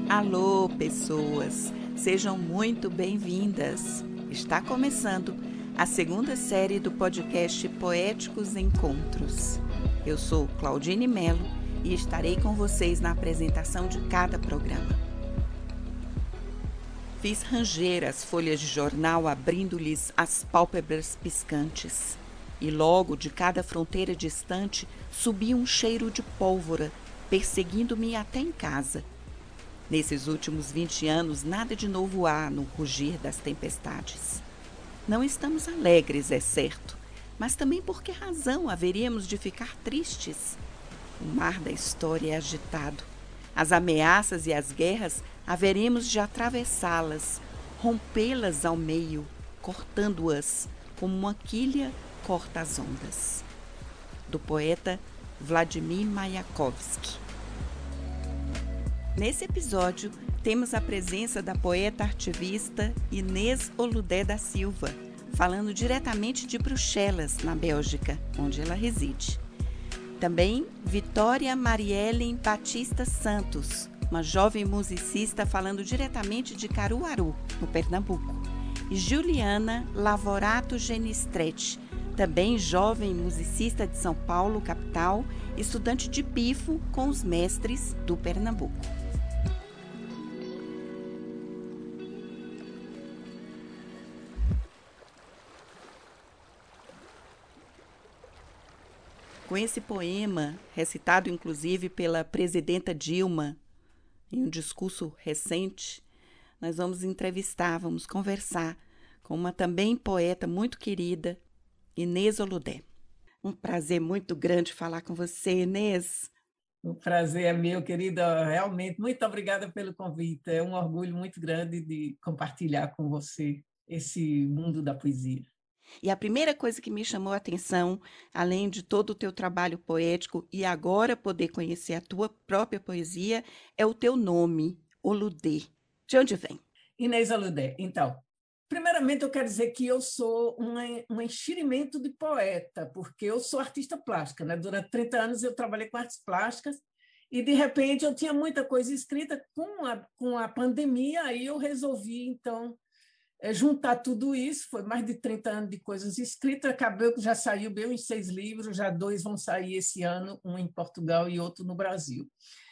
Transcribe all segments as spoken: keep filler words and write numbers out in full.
Alô, pessoas! Sejam muito bem-vindas! Está começando a segunda série do podcast Poéticos Encontros. Eu sou Claudine Mello e estarei com vocês na apresentação de cada programa. Fiz ranger as folhas de jornal abrindo-lhes as pálpebras piscantes. E logo de cada fronteira distante subia um cheiro de pólvora, perseguindo-me até em casa. Nesses últimos vinte anos, nada de novo há no rugir das tempestades. Não estamos alegres, é certo, mas também por que razão haveríamos de ficar tristes? O mar da história é agitado. As ameaças e as guerras haveremos de atravessá-las, rompê-las ao meio, cortando-as como uma quilha corta as ondas. Do poeta Vladimir Mayakovsky. Nesse episódio, temos a presença da poeta ativista Inês Oludé da Silva, falando diretamente de Bruxelas, na Bélgica, onde ela reside. Também Vitória Mariellen Batista Santos, uma jovem musicista falando diretamente de Caruaru, no Pernambuco. E Juliana Lavorato Genistretti, também jovem musicista de São Paulo, capital, estudante de pifo com os mestres do Pernambuco. Com esse poema, recitado inclusive pela presidenta Dilma, em um discurso recente, nós vamos entrevistar, vamos conversar com uma também poeta muito querida, Inês Oludé. Um prazer muito grande falar com você, Inês. O prazer é meu, querida. Realmente, muito obrigada pelo convite. É um orgulho muito grande de compartilhar com você esse mundo da poesia. E a primeira coisa que me chamou a atenção, além de todo o teu trabalho poético e agora poder conhecer a tua própria poesia, é o teu nome, Oludé. De onde vem? Inês Oludé. Então, primeiramente eu quero dizer que eu sou um, um enxerimento de poeta, porque eu sou artista plástica, né? Durante trinta anos eu trabalhei com artes plásticas e, de repente, eu tinha muita coisa escrita. Com a, com a pandemia, aí eu resolvi, então, juntar tudo isso. Foi mais de trinta anos de coisas escritas, acabou que já saiu bem uns seis livros, já dois vão sair esse ano, um em Portugal e outro no Brasil.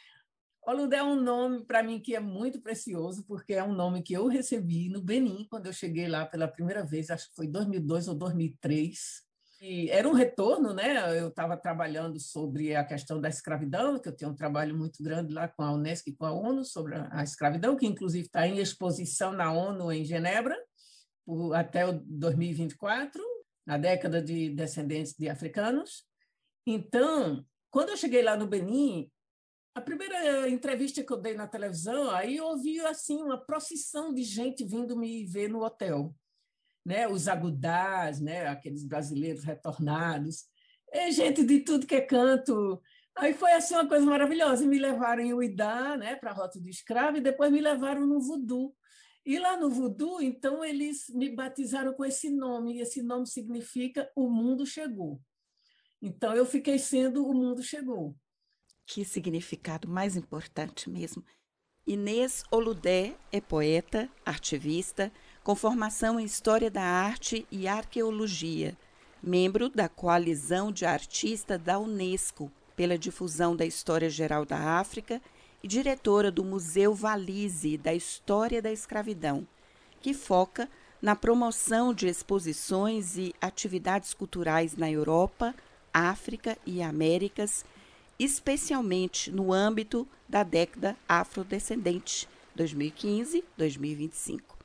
Oludé é um nome para mim que é muito precioso, porque é um nome que eu recebi no Benin, quando eu cheguei lá pela primeira vez, acho que foi em dois mil e dois ou dois mil e três. E era um retorno, né? Eu estava trabalhando sobre a questão da escravidão, que eu tenho um trabalho muito grande lá com a Unesco e com a ONU sobre a escravidão, que inclusive está em exposição na ONU em Genebra, por, até o dois mil e vinte e quatro, na década de descendentes de africanos. Então, quando eu cheguei lá no Benin, a primeira entrevista que eu dei na televisão, aí eu ouvi assim, uma procissão de gente vindo me ver no hotel. Né? Os agudás, né? Aqueles brasileiros retornados, é gente de tudo que é canto. Aí foi assim, uma coisa maravilhosa. Me levaram em Uidá, né? Para a Rota do Escravo, e depois me levaram no Voodoo. E lá no Voodoo, então, eles me batizaram com esse nome, e esse nome significa O Mundo Chegou. Então, eu fiquei sendo O Mundo Chegou. Que significado mais importante mesmo. Inês Oludé é poeta, ativista, com formação em História da Arte e Arqueologia, membro da Coalizão de Artistas da Unesco pela difusão da História Geral da África e diretora do Museu Valise da História da Escravidão, que foca na promoção de exposições e atividades culturais na Europa, África e Américas, especialmente no âmbito da década afrodescendente, dois mil e quinze a dois mil e vinte e cinco.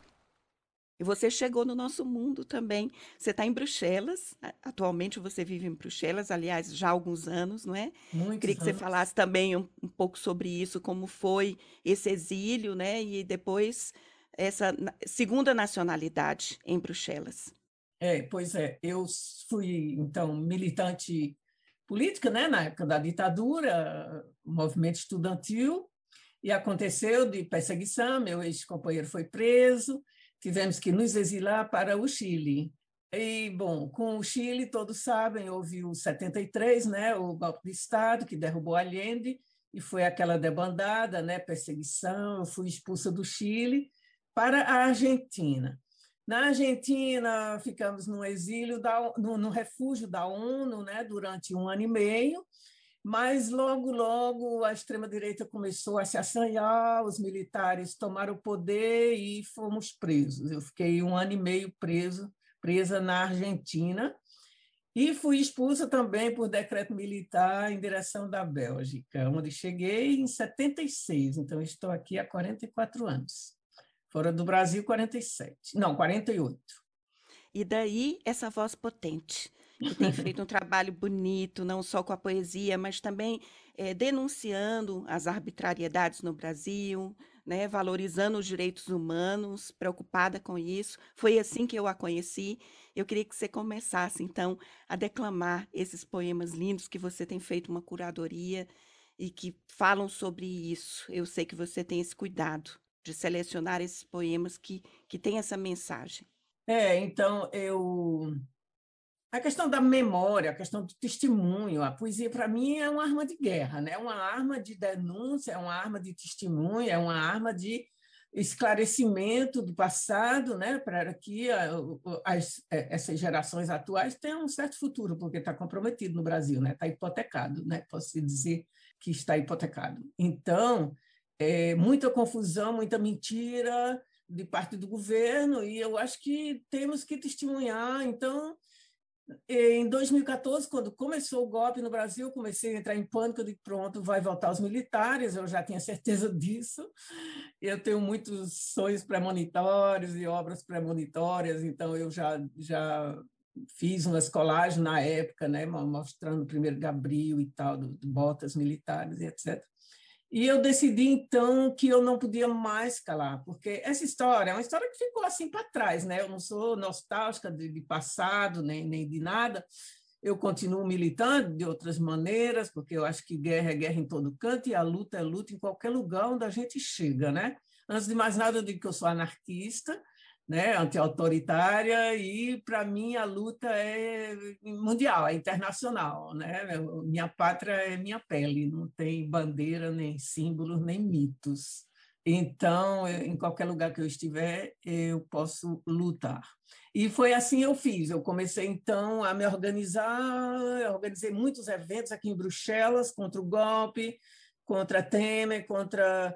E você chegou no nosso mundo também. Você está em Bruxelas, atualmente você vive em Bruxelas, aliás, já há alguns anos, não é? Muitos Queria que você anos. falasse também um, um pouco sobre isso, como foi esse exílio, né? E depois essa segunda nacionalidade em Bruxelas. É, pois é, eu fui, então, militante política, né, na época da ditadura, movimento estudantil, e aconteceu de perseguição, meu ex-companheiro foi preso, tivemos que nos exilar para o Chile. E, bom, com o Chile, todos sabem, houve o setenta e três, né, o golpe de Estado, que derrubou Allende, e foi aquela debandada, né, perseguição, eu fui expulsa do Chile para a Argentina. Na Argentina, ficamos no exílio, da, no, no refúgio da ONU, né, durante um ano e meio, mas logo, logo a extrema-direita começou a se assanhar, os militares tomaram o poder e fomos presos. Eu fiquei um ano e meio preso, presa na Argentina, e fui expulsa também por decreto militar em direção da Bélgica, onde cheguei em setenta e seis, então estou aqui há quarenta e quatro anos. Fora do Brasil, quarenta e sete. Não, quarenta e oito. E daí essa voz potente, que tem feito um trabalho bonito, não só com a poesia, mas também eh, denunciando as arbitrariedades no Brasil, né, valorizando os direitos humanos, preocupada com isso. Foi assim que eu a conheci. Eu queria que você começasse, então, a declamar esses poemas lindos que você tem feito uma curadoria e que falam sobre isso. Eu sei que você tem esse cuidado de selecionar esses poemas que, que têm essa mensagem. É, então, eu a questão da memória, a questão do testemunho, a poesia para mim é uma arma de guerra, né? É uma arma de denúncia, é uma arma de testemunho, é uma arma de esclarecimento do passado, né? Para que as, essas gerações atuais tenham um certo futuro, porque está comprometido no Brasil, né? Está hipotecado, né? Posso dizer que está hipotecado. Então, é muita confusão, muita mentira de parte do governo, e eu acho que temos que testemunhar. Então, em dois mil e quatorze, quando começou o golpe no Brasil, comecei a entrar em pânico, eu digo, pronto, vai voltar os militares, eu já tinha certeza disso. Eu tenho muitos sonhos premonitórios e obras premonitórias, então eu já, já fiz umas colagens na época, né, mostrando primeiro Gabriel e tal, do, do botas militares e etcétera. E eu decidi, então, que eu não podia mais calar, porque essa história é uma história que ficou assim para trás, né? Eu não sou nostálgica de, de passado, nem, nem de nada. Eu continuo militando de outras maneiras, porque eu acho que guerra é guerra em todo canto e a luta é luta em qualquer lugar onde a gente chega, né? Antes de mais nada, eu digo que eu sou anarquista, né, anti-autoritária, e para mim a luta é mundial, é internacional, né? Minha pátria é minha pele, não tem bandeira, nem símbolos, nem mitos. Então, em qualquer lugar que eu estiver, eu posso lutar. E foi assim eu fiz. Eu comecei, então, a me organizar, eu organizei muitos eventos aqui em Bruxelas contra o golpe, contra Temer, contra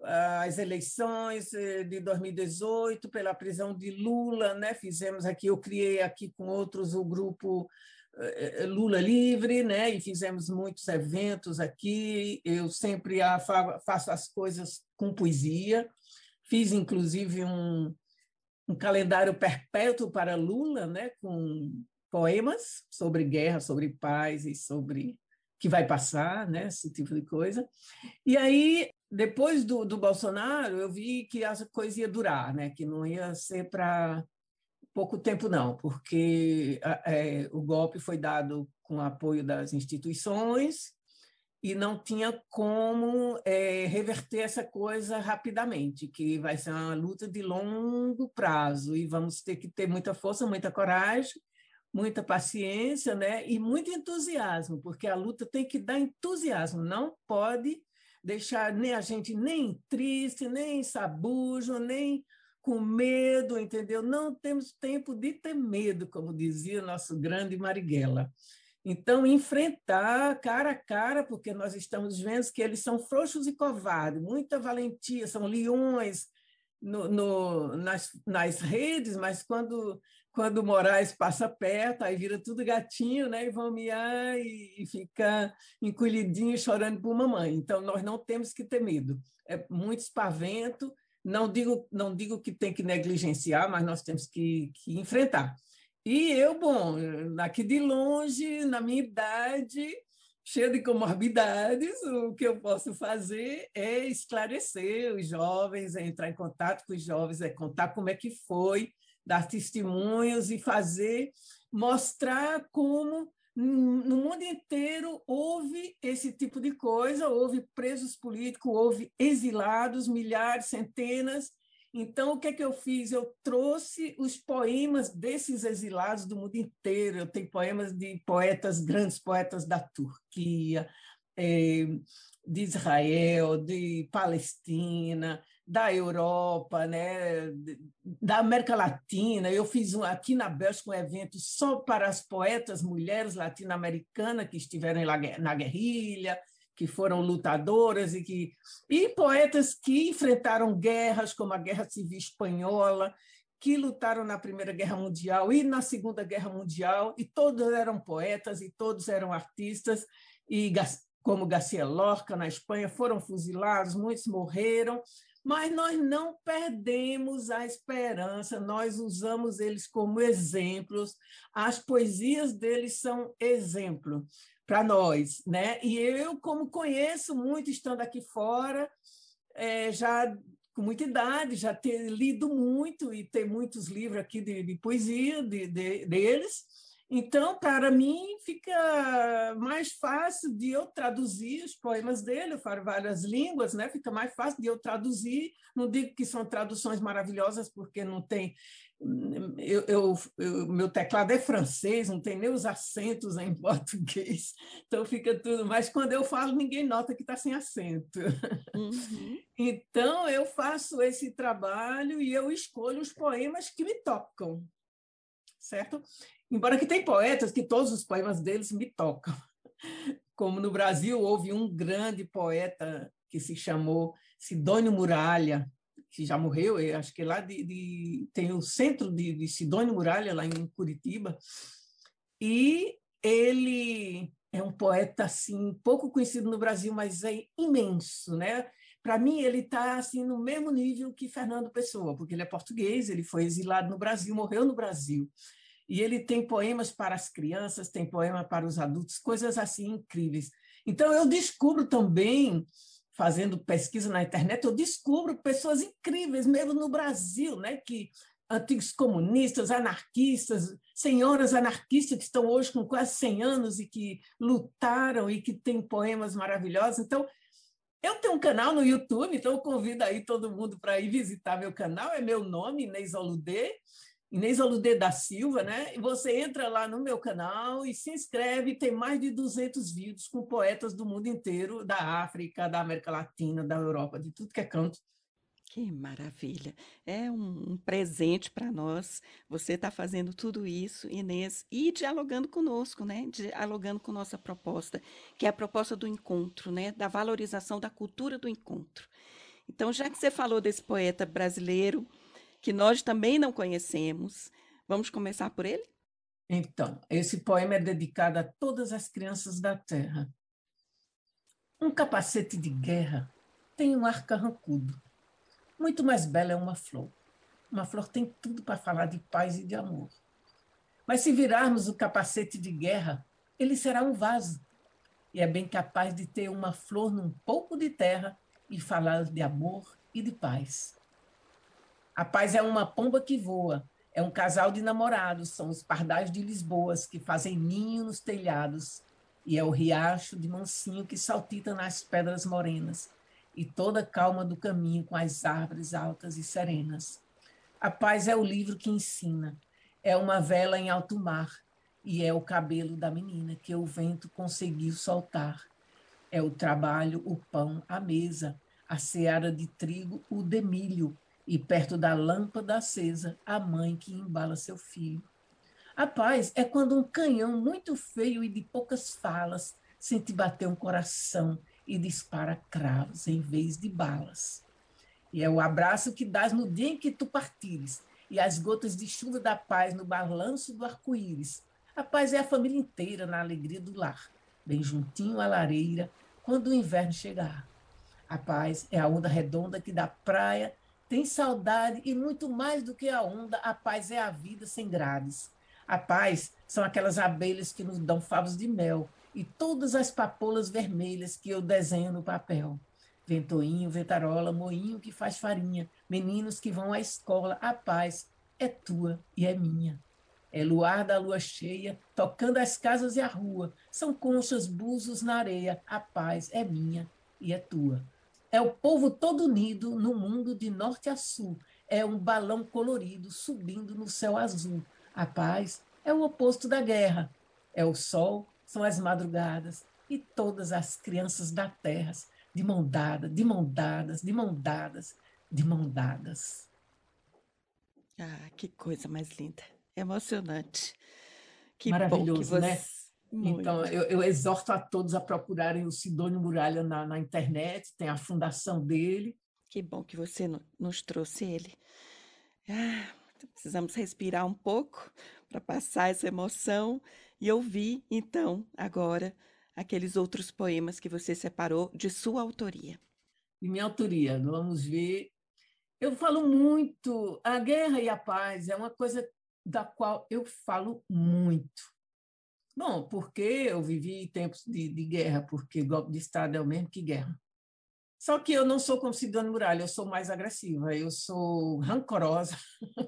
as eleições de dois mil e dezoito, pela prisão de Lula, né? Fizemos aqui, eu criei aqui com outros o grupo Lula Livre, né? E fizemos muitos eventos aqui. Eu sempre faço as coisas com poesia. Fiz, inclusive, um, um calendário perpétuo para Lula, né? Com poemas sobre guerra, sobre paz e sobre que vai passar, né? Esse tipo de coisa. E aí, depois do, do Bolsonaro, eu vi que a coisa ia durar, né? Que não ia ser para pouco tempo, não, porque é, o golpe foi dado com apoio das instituições e não tinha como é, reverter essa coisa rapidamente, que vai ser uma luta de longo prazo e vamos ter que ter muita força, muita coragem, muita paciência, né? E muito entusiasmo, porque a luta tem que dar entusiasmo, não pode deixar nem a gente nem triste, nem sabujo, nem com medo, entendeu? Não temos tempo de ter medo, como dizia nosso grande Marighella. Então, enfrentar cara a cara, porque nós estamos vendo que eles são frouxos e covardes, muita valentia, são leões no, no, nas, nas redes, mas quando, quando o Moraes passa perto, aí vira tudo gatinho, né? E vão miar e, e ficar encolhidinho, chorando por mamãe. Então, nós não temos que ter medo. É muito espavento, não digo, não digo que tem que negligenciar, mas nós temos que, que enfrentar. E eu, bom, aqui de longe, na minha idade, cheia de comorbidades, o que eu posso fazer é esclarecer os jovens, é entrar em contato com os jovens, é contar como é que foi, dar testemunhos e fazer, mostrar como no mundo inteiro houve esse tipo de coisa, houve presos políticos, houve exilados, milhares, centenas. Então, o que é que eu fiz? Eu trouxe os poemas desses exilados do mundo inteiro. Eu tenho poemas de poetas, grandes poetas da Turquia, é, de Israel, de Palestina, da Europa, né, da América Latina. Eu fiz um, aqui na Bélgica um evento só para as poetas mulheres latino-americanas que estiveram na guerrilha, que foram lutadoras e que e poetas que enfrentaram guerras como a Guerra Civil Espanhola, que lutaram na Primeira Guerra Mundial e na Segunda Guerra Mundial, e todos eram poetas e todos eram artistas, e como Garcia Lorca na Espanha foram fuzilados, muitos morreram, mas nós não perdemos a esperança, nós usamos eles como exemplos, as poesias deles são exemplo para nós, né? E eu, como conheço muito, estando aqui fora, é, já com muita idade, já ter lido muito e ter muitos livros aqui de, de poesia de, de, deles, então, para mim, fica mais fácil de eu traduzir os poemas dele, eu falo várias línguas, né? Fica mais fácil de eu traduzir, não digo que são traduções maravilhosas, porque não tem... Eu, eu, eu, meu teclado é francês, não tem nem os acentos em português, então fica tudo... Mas quando eu falo, ninguém nota que está sem acento. Uhum. Então, eu faço esse trabalho e eu escolho os poemas que me tocam, certo? Embora que tem poetas que todos os poemas deles me tocam. Como no Brasil houve um grande poeta que se chamou Sidônio Muralha, que já morreu, eu acho que lá de, de, tem o centro de, de Sidônio Muralha, lá em Curitiba, e ele é um poeta assim, pouco conhecido no Brasil, mas é imenso, né? Para mim, ele está assim, no mesmo nível que Fernando Pessoa, porque ele é português, ele foi exilado no Brasil, morreu no Brasil. E ele tem poemas para as crianças, tem poema para os adultos, coisas assim incríveis. Então, eu descubro também, fazendo pesquisa na internet, eu descubro pessoas incríveis, mesmo no Brasil, né? Que antigos comunistas, anarquistas, senhoras anarquistas que estão hoje com quase cem anos e que lutaram e que têm poemas maravilhosos. Então, eu tenho um canal no YouTube, então eu convido aí todo mundo para ir visitar meu canal, é meu nome, Inês Oludê, Inês Oludê da Silva, né? E você entra lá no meu canal e se inscreve, tem mais de duzentos vídeos com poetas do mundo inteiro, da África, da América Latina, da Europa, de tudo que é canto. Que maravilha! É um, um presente para nós. Você está fazendo tudo isso, Inês, e dialogando conosco, né? Dialogando com nossa proposta, que é a proposta do encontro, né? Da valorização da cultura do encontro. Então, já que você falou desse poeta brasileiro, que nós também não conhecemos, vamos começar por ele? Então, esse poema é dedicado a todas as crianças da Terra. Um capacete de guerra tem um ar carrancudo. Muito mais bela é uma flor. Uma flor tem tudo para falar de paz e de amor. Mas se virarmos o capacete de guerra, ele será um vaso. E é bem capaz de ter uma flor num pouco de terra e falar de amor e de paz. A paz é uma pomba que voa, é um casal de namorados, são os pardais de Lisboas que fazem ninho nos telhados, e é o riacho de mansinho que saltita nas pedras morenas, e toda a calma do caminho com as árvores altas e serenas. A paz é o livro que ensina, é uma vela em alto mar, e é o cabelo da menina que o vento conseguiu soltar. É o trabalho, o pão, a mesa, a seara de trigo, o demilho, e perto da lâmpada acesa, a mãe que embala seu filho. A paz é quando um canhão muito feio e de poucas falas sente bater um coração e dispara cravos em vez de balas. E é o abraço que dás no dia em que tu partires, e as gotas de chuva da paz no balanço do arco-íris. A paz é a família inteira na alegria do lar, bem juntinho à lareira, quando o inverno chegar. A paz é a onda redonda que da praia tem saudade e muito mais do que a onda, a paz é a vida sem grades. A paz são aquelas abelhas que nos dão favos de mel e todas as papoulas vermelhas que eu desenho no papel. Ventoinho, ventarola, moinho que faz farinha, meninos que vão à escola, a paz é tua e é minha. É luar da lua cheia, tocando as casas e a rua, são conchas, búzios na areia, a paz é minha e é tua. É o povo todo unido no mundo de norte a sul, é um balão colorido subindo no céu azul. A paz é o oposto da guerra, é o sol, são as madrugadas, e todas as crianças da terra de mão dada, de mão dadas, de mão dadas, de mão dadas. Ah, que coisa mais linda. Emocionante. Que bom que Maravilhoso, né? você. Então, Muito. eu, eu exorto a todos a procurarem o Sidônio Muralha na, na internet, tem a fundação dele. Que bom que você no- nos trouxe ele. Ah, precisamos respirar um pouco para passar essa emoção e ouvir, então, agora, aqueles outros poemas que você separou de sua autoria. De minha autoria. Vamos ver. Eu falo muito. A guerra e a paz é uma coisa da qual eu falo muito. Bom, porque eu vivi tempos de, de guerra, porque golpe de Estado é o mesmo que guerra. Só que eu não sou como Sidônia Muralha, eu sou mais agressiva, eu sou rancorosa.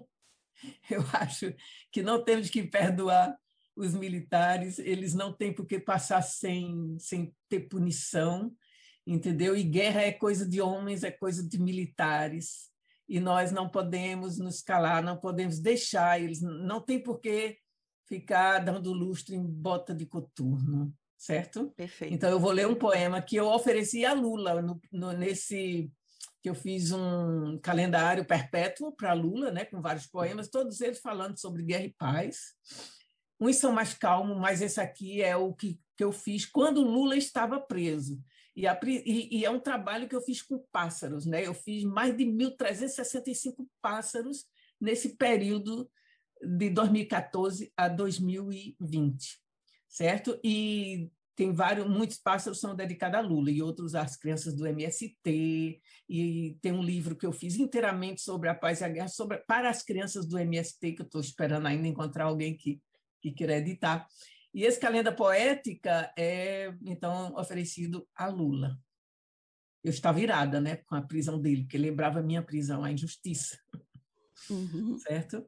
Eu acho que não temos que perdoar os militares, eles não têm por que passar sem, sem ter punição, entendeu? E guerra é coisa de homens, é coisa de militares, e nós não podemos nos calar, não podemos deixar, eles não tem por que ficar dando lustre em bota de coturno, certo? Então, Perfeito. eu vou ler um poema que eu ofereci a Lula no, no, nesse que eu fiz um calendário perpétuo para Lula, né, com vários poemas, todos eles falando sobre guerra e paz. Uns são mais calmos, mas esse aqui é o que, que eu fiz quando Lula estava preso. E, a, e, e é um trabalho que eu fiz com pássaros, né? Eu fiz mais de mil trezentos e sessenta e cinco pássaros nesse período de dois mil e quatorze a dois mil e vinte, certo? E tem vários, muitos pássaros são dedicados a Lula e outros às crianças do M S T, e tem um livro que eu fiz inteiramente sobre a paz e a guerra, sobre, para as crianças do M S T, que eu estou esperando ainda encontrar alguém que, que queira editar. E esse Calenda Poética é, então, oferecido a Lula. Eu estava irada, né, com a prisão dele, porque lembrava a minha prisão, a injustiça, Uhum. certo?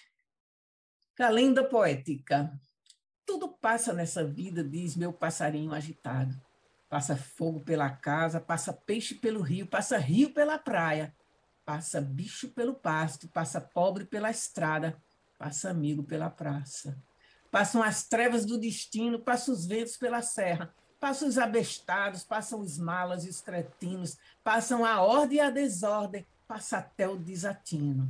Calenda Poética. Tudo passa nessa vida, diz meu passarinho agitado. Passa fogo pela casa, passa peixe pelo rio, passa rio pela praia, passa bicho pelo pasto, passa pobre pela estrada, passa amigo pela praça. Passam as trevas do destino, passam os ventos pela serra, passam os abestados, passam os malas e os cretinos, passam a ordem e a desordem, passa até o desatino.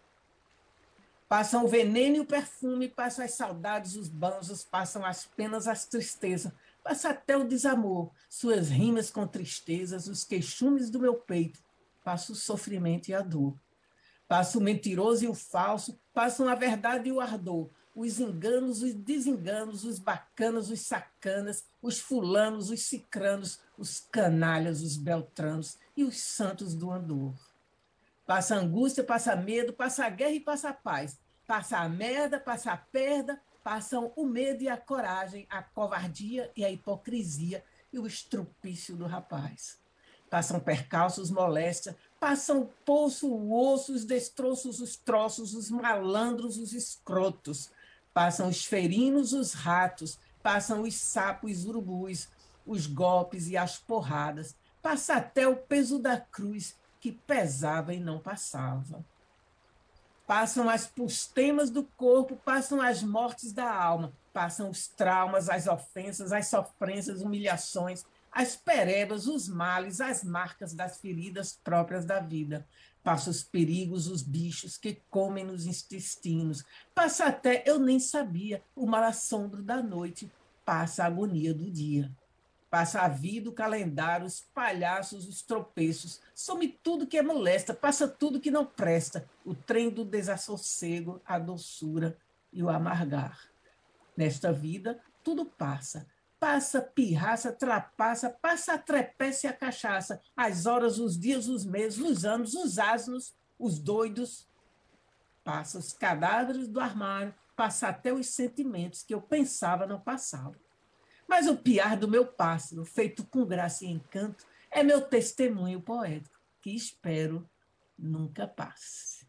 Passam o veneno e o perfume, passam as saudades, os banjos, passam as penas, as tristezas, passa até o desamor, suas rimas com tristezas, os queixumes do meu peito, passa o sofrimento e a dor. Passa o mentiroso e o falso, passam a verdade e o ardor, os enganos, os desenganos, os bacanas, os sacanas, os fulanos, os cicranos, os canalhas, os beltranos e os santos do andor. Passa a angústia, passa medo, passa a guerra e passa a paz. Passa a merda, passa a perda, passam o medo e a coragem, a covardia e a hipocrisia e o estrupício do rapaz. Passam percalços, moléstia, passam o poço, o osso, os destroços, os troços, os malandros, os escrotos. Passam os ferinos, os ratos, passam os sapos, os urubus, os golpes e as porradas. Passa até o peso da cruz, que pesava e não passava. Passam as pustemas do corpo, passam as mortes da alma, passam os traumas, as ofensas, as sofrências, humilhações, as perebas, os males, as marcas das feridas próprias da vida. Passa os perigos, os bichos que comem nos intestinos. Passa até, eu nem sabia, o mal assombro da noite. Passa a agonia do dia. Passa a vida, o calendário, os palhaços, os tropeços, some tudo que é molesta, passa tudo que não presta, o trem do desassossego, a doçura e o amargar. Nesta vida, tudo passa. Passa pirraça, trapaça, passa a trepécia e a cachaça, as horas, os dias, os meses, os anos, os asnos, os doidos. Passa os cadáveres do armário, passa até os sentimentos que eu pensava não passavam. Mas o piar do meu pássaro, feito com graça e encanto, é meu testemunho poético, que espero nunca passe.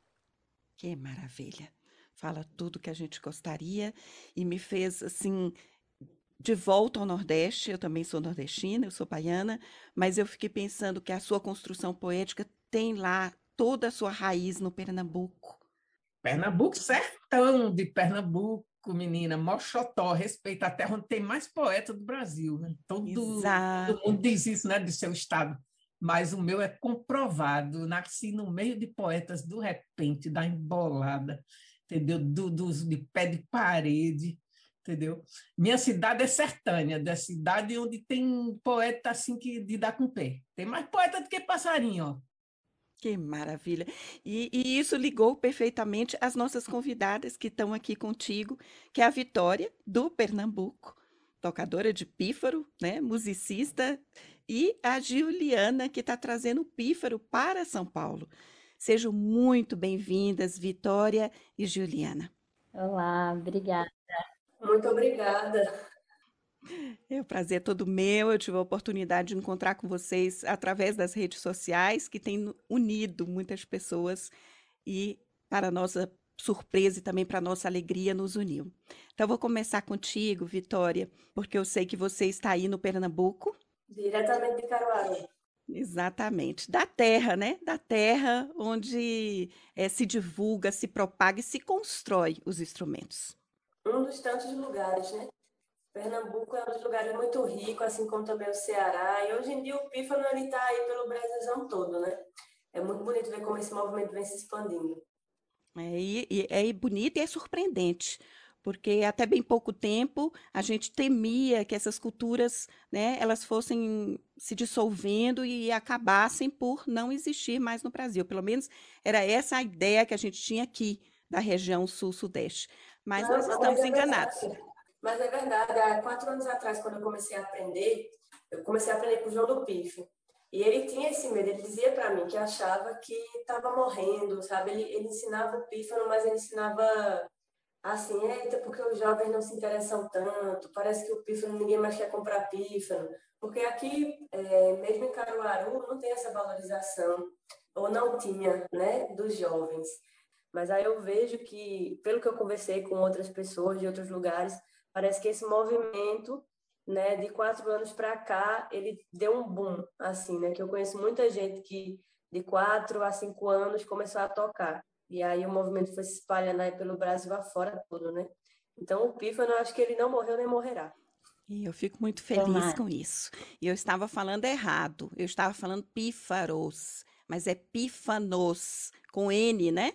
Que maravilha. Fala tudo que a gente gostaria e me fez assim de volta ao Nordeste. Eu também sou nordestina, eu sou baiana, mas eu fiquei pensando que a sua construção poética tem lá toda a sua raiz no Pernambuco. Pernambuco, sertão de Pernambuco, menina, Moxotó, respeita a terra onde tem mais poeta do Brasil, né? Todo, todo Exato. mundo diz isso, né, de seu estado. Mas o meu é comprovado. Nasci no meio de poetas do repente, da embolada, entendeu? Do, dos de pé de parede, entendeu? Minha cidade é sertânia, da cidade onde tem poeta assim que de dar com o pé. Tem mais poeta do que passarinho, ó. Que maravilha. E, e isso ligou perfeitamente as nossas convidadas que estão aqui contigo, que é a Vitória, do Pernambuco, tocadora de pífaro, né, musicista, e a Juliana, que está trazendo o pífaro para São Paulo. Sejam muito bem-vindas, Vitória e Juliana. Olá, obrigada. Muito obrigada. É um prazer todo meu. Eu tive a oportunidade de encontrar com vocês através das redes sociais, que têm unido muitas pessoas e, para nossa surpresa e também para nossa alegria, nos uniu. Então, eu vou começar contigo, Vitória, porque eu sei que você está aí no Pernambuco. Diretamente de Caruaru. Exatamente, da terra, né? Da terra onde eh, se divulga, se propaga e se constrói os instrumentos. Um dos tantos lugares, né? Pernambuco é um dos lugares muito rico, assim como também o Ceará. E hoje em dia o pífano está aí pelo Brasilzão todo, né? É muito bonito ver como esse movimento vem se expandindo. É, e, e- é bonito e é surpreendente, porque até bem pouco tempo a gente temia que essas culturas, né, elas fossem se dissolvendo e acabassem por não existir mais no Brasil. Pelo menos era essa a ideia que a gente tinha aqui da região sul-sudeste. Mas nós Não, mas estamos é enganados. verdade. Mas é verdade. Há quatro anos atrás, quando eu comecei a aprender, eu comecei a aprender com o João do Pife. E ele tinha esse medo. Ele dizia para mim que achava que estava morrendo, sabe? Ele, ele ensinava o pífano, mas ele ensinava assim, eita, porque os jovens não se interessam tanto. Parece que o pífano, ninguém mais quer comprar pífano. Porque aqui, é, mesmo em Caruaru, não tem essa valorização. Ou não tinha, né? Dos jovens. Mas aí eu vejo que, pelo que eu conversei com outras pessoas de outros lugares, parece que esse movimento, né, de quatro anos para cá, ele deu um boom, assim, né? Que eu conheço muita gente que de quatro a cinco anos começou a tocar. E aí o movimento foi se espalhando aí pelo Brasil afora todo, né? Então o pífano, eu acho que ele não morreu nem morrerá. E eu fico muito feliz Tomara. com isso. E eu estava falando errado. Eu estava falando pífaros, mas é pífanos, com N, né?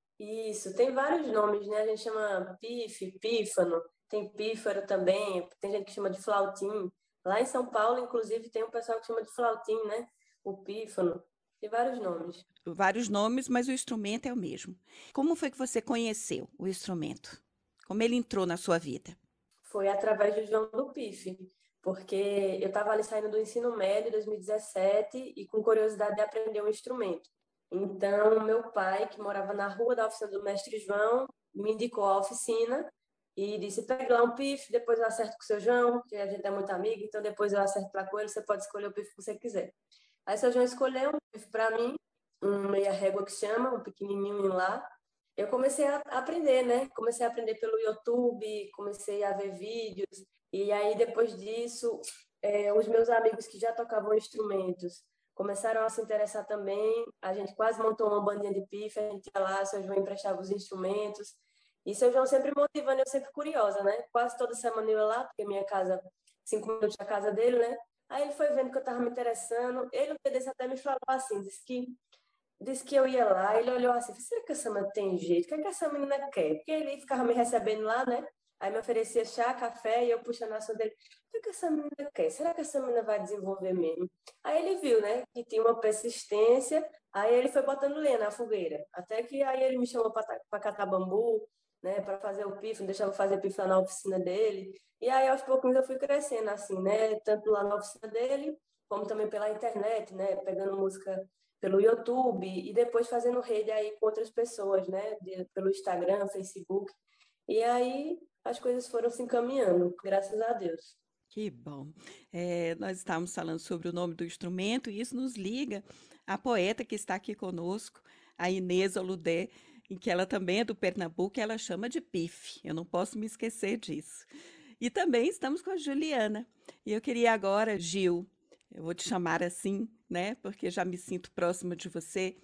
Isso, tem vários nomes, né? A gente chama pife, pífano, tem pífaro também, tem gente que chama de flautim. Lá em São Paulo, inclusive, tem um pessoal que chama de flautim, né? O pífano, tem vários nomes. Vários nomes, mas o instrumento é o mesmo. Como foi que você conheceu o instrumento? Como ele entrou na sua vida? Foi através do João do Pife, porque eu estava ali saindo do ensino médio em dois mil e dezessete e com curiosidade de aprender um instrumento. Então, meu pai, que morava na rua da oficina do mestre João, me indicou a oficina e disse: pegue lá um pife, depois eu acerto com o seu João, que a gente é muito amigo, então depois eu acerto lá com ele, você pode escolher o pife que você quiser. Aí, seu João escolheu um pife para mim, um meia régua que chama, um pequenininho lá. Eu comecei a aprender, né? Comecei a aprender pelo YouTube, comecei a ver vídeos, e aí depois disso, eh, os meus amigos que já tocavam instrumentos começaram a se interessar também. A gente quase montou uma bandinha de pife, a gente ia lá, seu João emprestava os instrumentos, e seu João sempre motivando, eu sempre curiosa, né? Quase toda semana eu ia lá, porque minha casa, cinco minutos da casa dele, né? Aí ele foi vendo que eu estava me interessando. Ele, um dia desse, até me falou assim, disse que Disse que eu ia lá, ele olhou assim, será que essa menina tem jeito? O que é que essa menina quer? Porque ele ficava me recebendo lá, né? Aí me oferecia chá, café, e eu puxando a ação dele, o que é que essa menina quer? Será que essa menina vai desenvolver mesmo? Aí ele viu, né, que tinha uma persistência, aí ele foi botando lenha na fogueira, até que aí ele me chamou para catar bambu, né, para fazer o pífano, deixava eu fazer pífano na oficina dele, e aí aos pouquinhos eu fui crescendo, assim, né, tanto lá na oficina dele, como também pela internet, né, pegando música pelo YouTube e depois fazendo rede aí com outras pessoas, né? De, pelo Instagram, Facebook. E aí as coisas foram se encaminhando, graças a Deus. Que bom. Eh, nós estávamos falando sobre o nome do instrumento e isso nos liga à poeta que está aqui conosco, a Inês Oludé, em que ela também é do Pernambuco, e ela chama de pife. Eu não posso me esquecer disso. E também estamos com a Juliana. E eu queria agora, Gil, eu vou te chamar assim, né? Porque já me sinto próxima de você.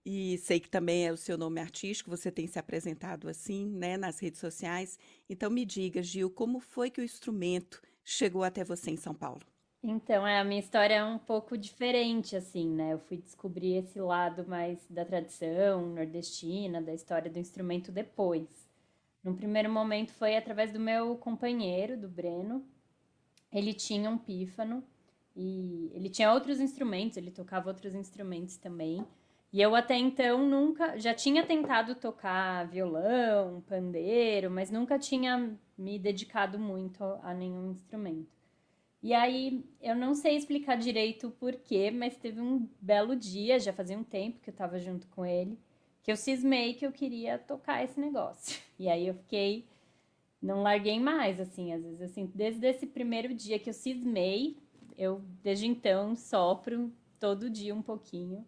E sei que também é o seu nome artístico, você tem se apresentado assim, né, nas redes sociais. Então me diga, Gil, como foi que o instrumento chegou até você em São Paulo? Então, é, a minha história é um pouco diferente, assim, né? Eu fui descobrir esse lado mais da tradição nordestina, da história do instrumento depois. Num primeiro momento foi através do meu companheiro, do Breno. Ele tinha um pífano e ele tinha outros instrumentos, ele tocava outros instrumentos também. E eu até então nunca, já tinha tentado tocar violão, pandeiro, mas nunca tinha me dedicado muito a nenhum instrumento. E aí, eu não sei explicar direito o porquê, mas teve um belo dia, já fazia um tempo que eu tava junto com ele, que eu cismei que eu queria tocar esse negócio. E aí eu fiquei, não larguei mais, assim, às vezes, assim, desde esse primeiro dia que eu cismei, eu, desde então, sopro todo dia um pouquinho.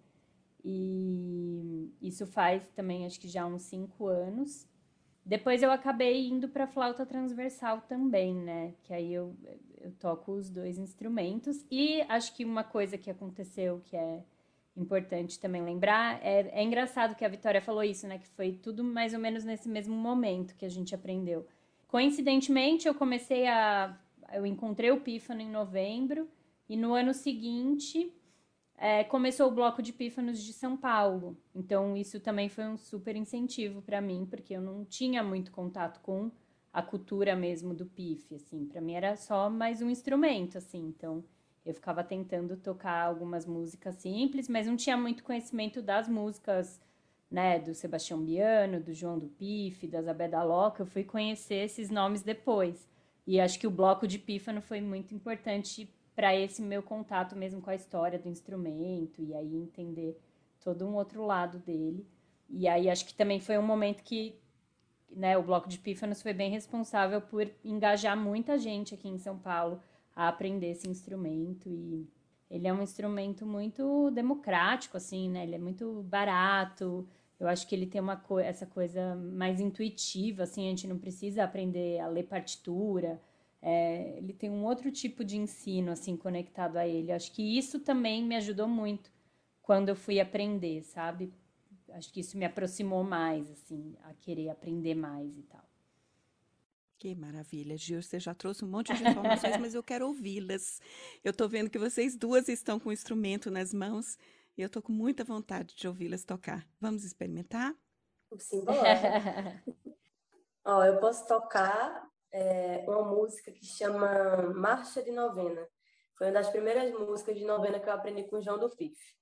E isso faz também, acho que já uns cinco anos. Depois eu acabei indo para flauta transversal também, né? Que aí eu, eu toco os dois instrumentos. E acho que uma coisa que aconteceu que é importante também lembrar é, é engraçado que a Vitória falou isso, né? Que foi tudo mais ou menos nesse mesmo momento que a gente aprendeu. Coincidentemente, eu comecei a. Eu encontrei o pífano em novembro, e no ano seguinte é, começou o Bloco de Pífanos de São Paulo. Então, isso também foi um super incentivo para mim, porque eu não tinha muito contato com a cultura mesmo do pife, assim. Para mim era só mais um instrumento, assim. Então, eu ficava tentando tocar algumas músicas simples, mas não tinha muito conhecimento das músicas, né, do Sebastião Biano, do João do Pife, da Zabé da Loca. Eu fui conhecer esses nomes depois. E acho que o Bloco de Pífano foi muito importante para esse meu contato mesmo com a história do instrumento e aí entender todo um outro lado dele. E aí acho que também foi um momento que, né, o Bloco de Pífanos foi bem responsável por engajar muita gente aqui em São Paulo a aprender esse instrumento. E ele é um instrumento muito democrático, assim, né? Ele é muito barato. Eu acho que ele tem uma co essa coisa mais intuitiva, assim, a gente não precisa aprender a ler partitura. É, ele tem um outro tipo de ensino, assim, conectado a ele. Acho que isso também me ajudou muito quando eu fui aprender, sabe? Acho que isso me aproximou mais, assim, a querer aprender mais e tal. Que maravilha, Gil, você já trouxe um monte de informações, mas eu quero ouvi-las. Eu estou vendo que vocês duas estão com o instrumento nas mãos e eu estou com muita vontade de ouvi-las tocar. Vamos experimentar? Simbora. Ó, eu posso tocar é, uma música que chama Marcha de Novena. Foi uma das primeiras músicas de novena que eu aprendi com o João do Pife.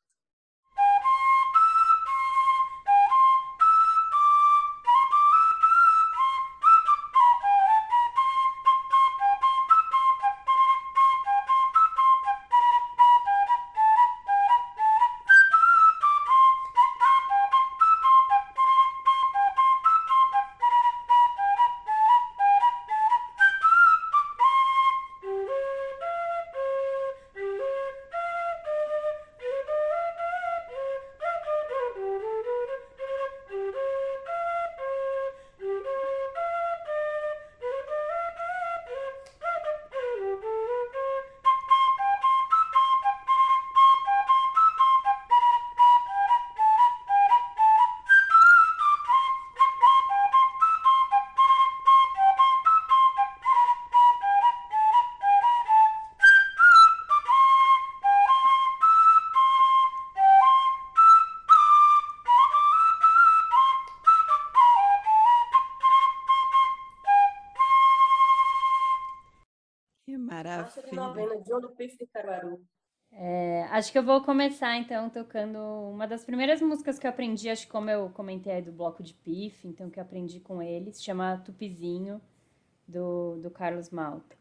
Que Marcha de maravilha. Novena, João do Pife de Caruaru. É, acho que eu vou começar, então, tocando uma das primeiras músicas que eu aprendi, acho que como eu comentei aí do Bloco de Pife, então, que eu aprendi com ele, se chama Tupizinho, do, do Carlos Malta.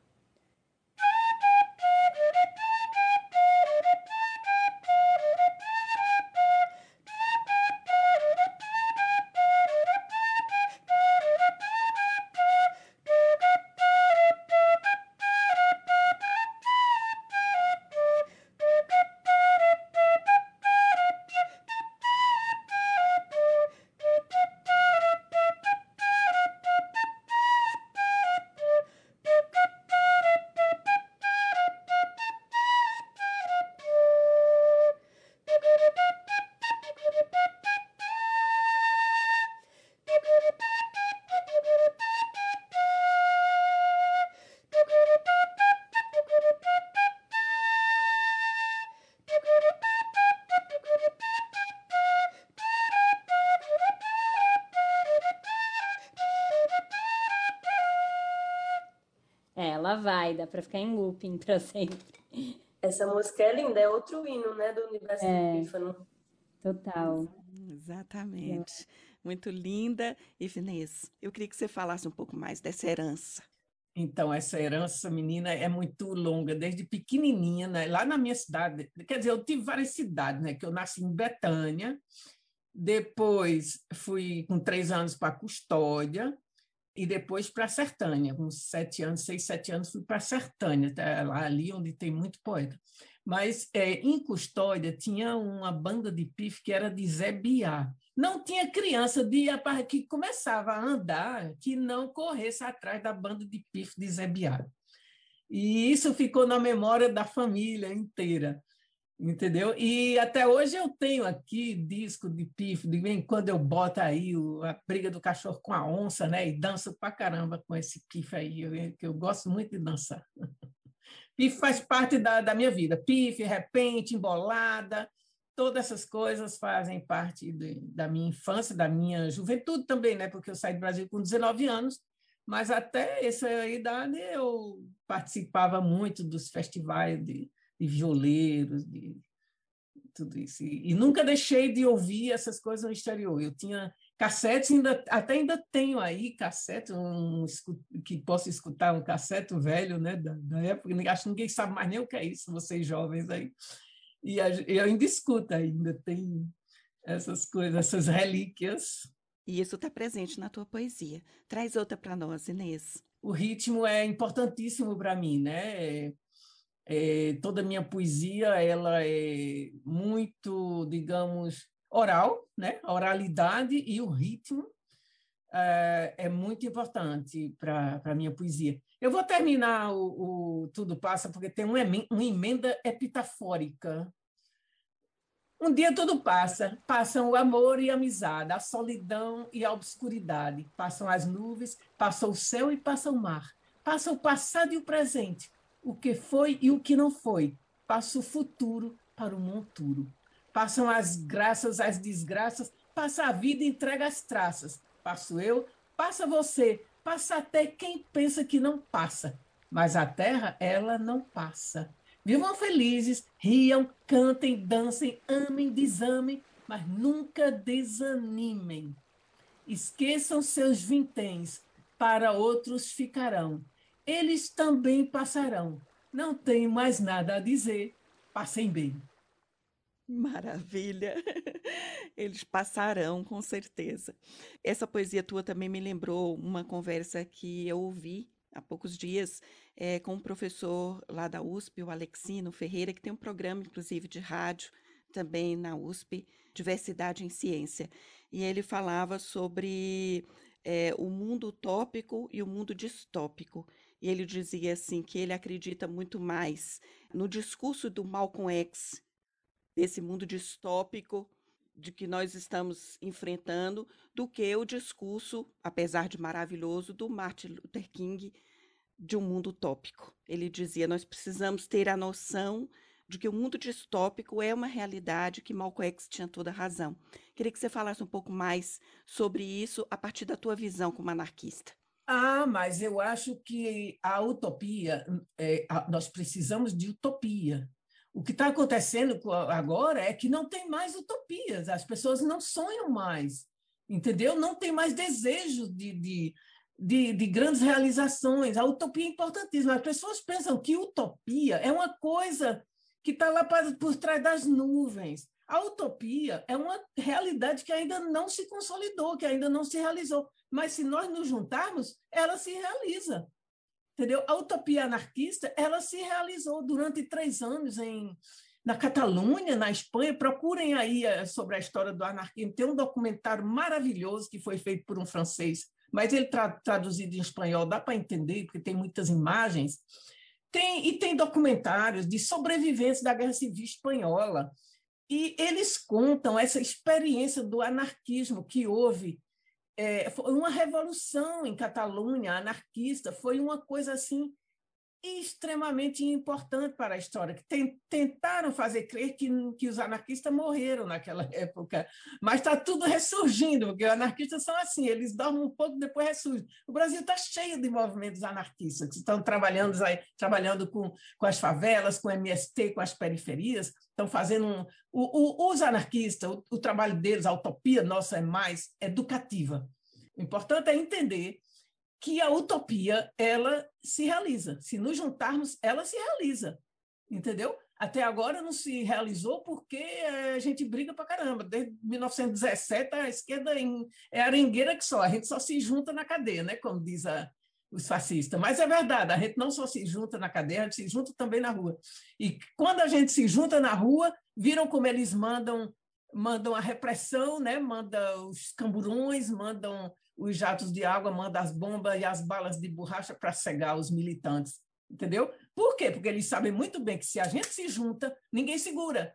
É, ela vai, dá pra ficar em looping pra sempre. Essa música é linda, é outro hino, né, do universo do É, Pífano. total. Exatamente. Muito linda. E, Inês, eu queria que você falasse um pouco mais dessa herança. Então, essa herança, menina, é muito longa, desde pequenininha, né? Lá na minha cidade, quer dizer, eu tive várias cidades, né? Que eu nasci em Betânia, depois fui com três anos para Custódia, e depois para Sertânia, com sete anos, seis, sete anos, fui para Sertânia, tá? Lá ali onde tem muito poeta. Mas é, em Custódia tinha uma banda de pife que era de Zé Biá. Não tinha criança de, que começava a andar que não corresse atrás da banda de pife de Zé Biá. E isso ficou na memória da família inteira. Entendeu? E até hoje eu tenho aqui disco de pife, de vez em quando eu boto aí o, a briga do cachorro com a onça, né? E danço pra caramba com esse pife aí, eu, que eu gosto muito de dançar. Pife faz parte da, da minha vida. Pife, repente, embolada, todas essas coisas fazem parte de, da minha infância, da minha juventude também, né? Porque eu saí do Brasil com dezenove anos, mas até essa idade eu participava muito dos festivais de de violeiros, de tudo isso. E, e nunca deixei de ouvir essas coisas no exterior. Eu tinha cassetes, ainda, até ainda tenho aí cassete, um, que posso escutar um cassete velho, né, da, da época. Acho que ninguém sabe mais nem o que é isso, vocês jovens aí. E a, eu ainda escuto, ainda tem essas coisas, essas relíquias. E isso está presente na tua poesia. Traz outra para nós, Inês. O ritmo é importantíssimo para mim, né? É, toda a minha poesia ela é muito, digamos, oral, né? A oralidade e o ritmo é, é muito importante para a minha poesia. Eu vou terminar o, o Tudo Passa, porque tem uma, uma emenda epitafórica. Um dia tudo passa, passam o amor e a amizade, a solidão e a obscuridade, passam as nuvens, passa o céu e passa o mar, passa o passado e o presente, o que foi e o que não foi, passa o futuro para o monturo, passam as graças, as desgraças, passa a vida e entrega as traças, passo eu, passa você, passa até quem pensa que não passa, mas a terra, ela não passa. Vivam felizes, riam, cantem, dancem, amem, desamem, mas nunca desanimem. Esqueçam seus vinténs, para outros ficarão. Eles também passarão. Não tenho mais nada a dizer. Passem bem. Maravilha! Eles passarão, com certeza. Essa poesia tua também me lembrou uma conversa que eu ouvi há poucos dias é, com um professor lá da U S P, o Alexino Ferreira, que tem um programa, inclusive, de rádio também na U S P, Diversidade em Ciência. E ele falava sobre é, o mundo utópico e o mundo distópico. E ele dizia assim que ele acredita muito mais no discurso do Malcolm X, desse mundo distópico de que nós estamos enfrentando, do que o discurso, apesar de maravilhoso, do Martin Luther King, de um mundo utópico. Ele dizia, nós precisamos ter a noção de que o mundo distópico é uma realidade, que Malcolm X tinha toda a razão. Queria que você falasse um pouco mais sobre isso a partir da tua visão como anarquista. Ah, mas eu acho que a utopia, é, a, nós precisamos de utopia. O que está acontecendo agora é que não tem mais utopias, as pessoas não sonham mais, entendeu? Não tem mais desejo de, de, de, de grandes realizações. A utopia é importantíssima. As pessoas pensam que utopia é uma coisa que está lá por trás das nuvens. A utopia é uma realidade que ainda não se consolidou, que ainda não se realizou. Mas se nós nos juntarmos, ela se realiza. Entendeu? A utopia anarquista ela se realizou durante três anos em, na Catalunha, na Espanha. Procurem aí sobre a história do anarquismo. Tem um documentário maravilhoso que foi feito por um francês, mas ele tra traduzido em espanhol dá para entender, porque tem muitas imagens. Tem, e tem documentários de sobreviventes da Guerra Civil Espanhola. E eles contam essa experiência do anarquismo que houve. É, foi uma revolução em Catalunha, anarquista, foi uma coisa assim extremamente importante para a história, que tem, tentaram fazer crer que, que os anarquistas morreram naquela época, mas está tudo ressurgindo, porque os anarquistas são assim, eles dormem um pouco, depois ressurgem. O Brasil está cheio de movimentos anarquistas, que estão trabalhando, aí, trabalhando com, com as favelas, com o M S T, com as periferias, estão fazendo um... O, o, os anarquistas, o, o trabalho deles, a utopia nossa é mais educativa. O importante é entender que a utopia, ela se realiza. Se nos juntarmos, ela se realiza, entendeu? Até agora não se realizou porque a gente briga para caramba. Desde mil novecentos e dezessete, a esquerda é arengueira que só, a gente só se junta na cadeia, né? Como diz a, os fascistas. Mas é verdade, a gente não só se junta na cadeia, a gente se junta também na rua. E quando a gente se junta na rua, viram como eles mandam, mandam a repressão, né? Mandam os camburões, mandam os jatos de água, manda as bombas e as balas de borracha para cegar os militantes, entendeu? Por quê? Porque eles sabem muito bem que se a gente se junta, ninguém segura.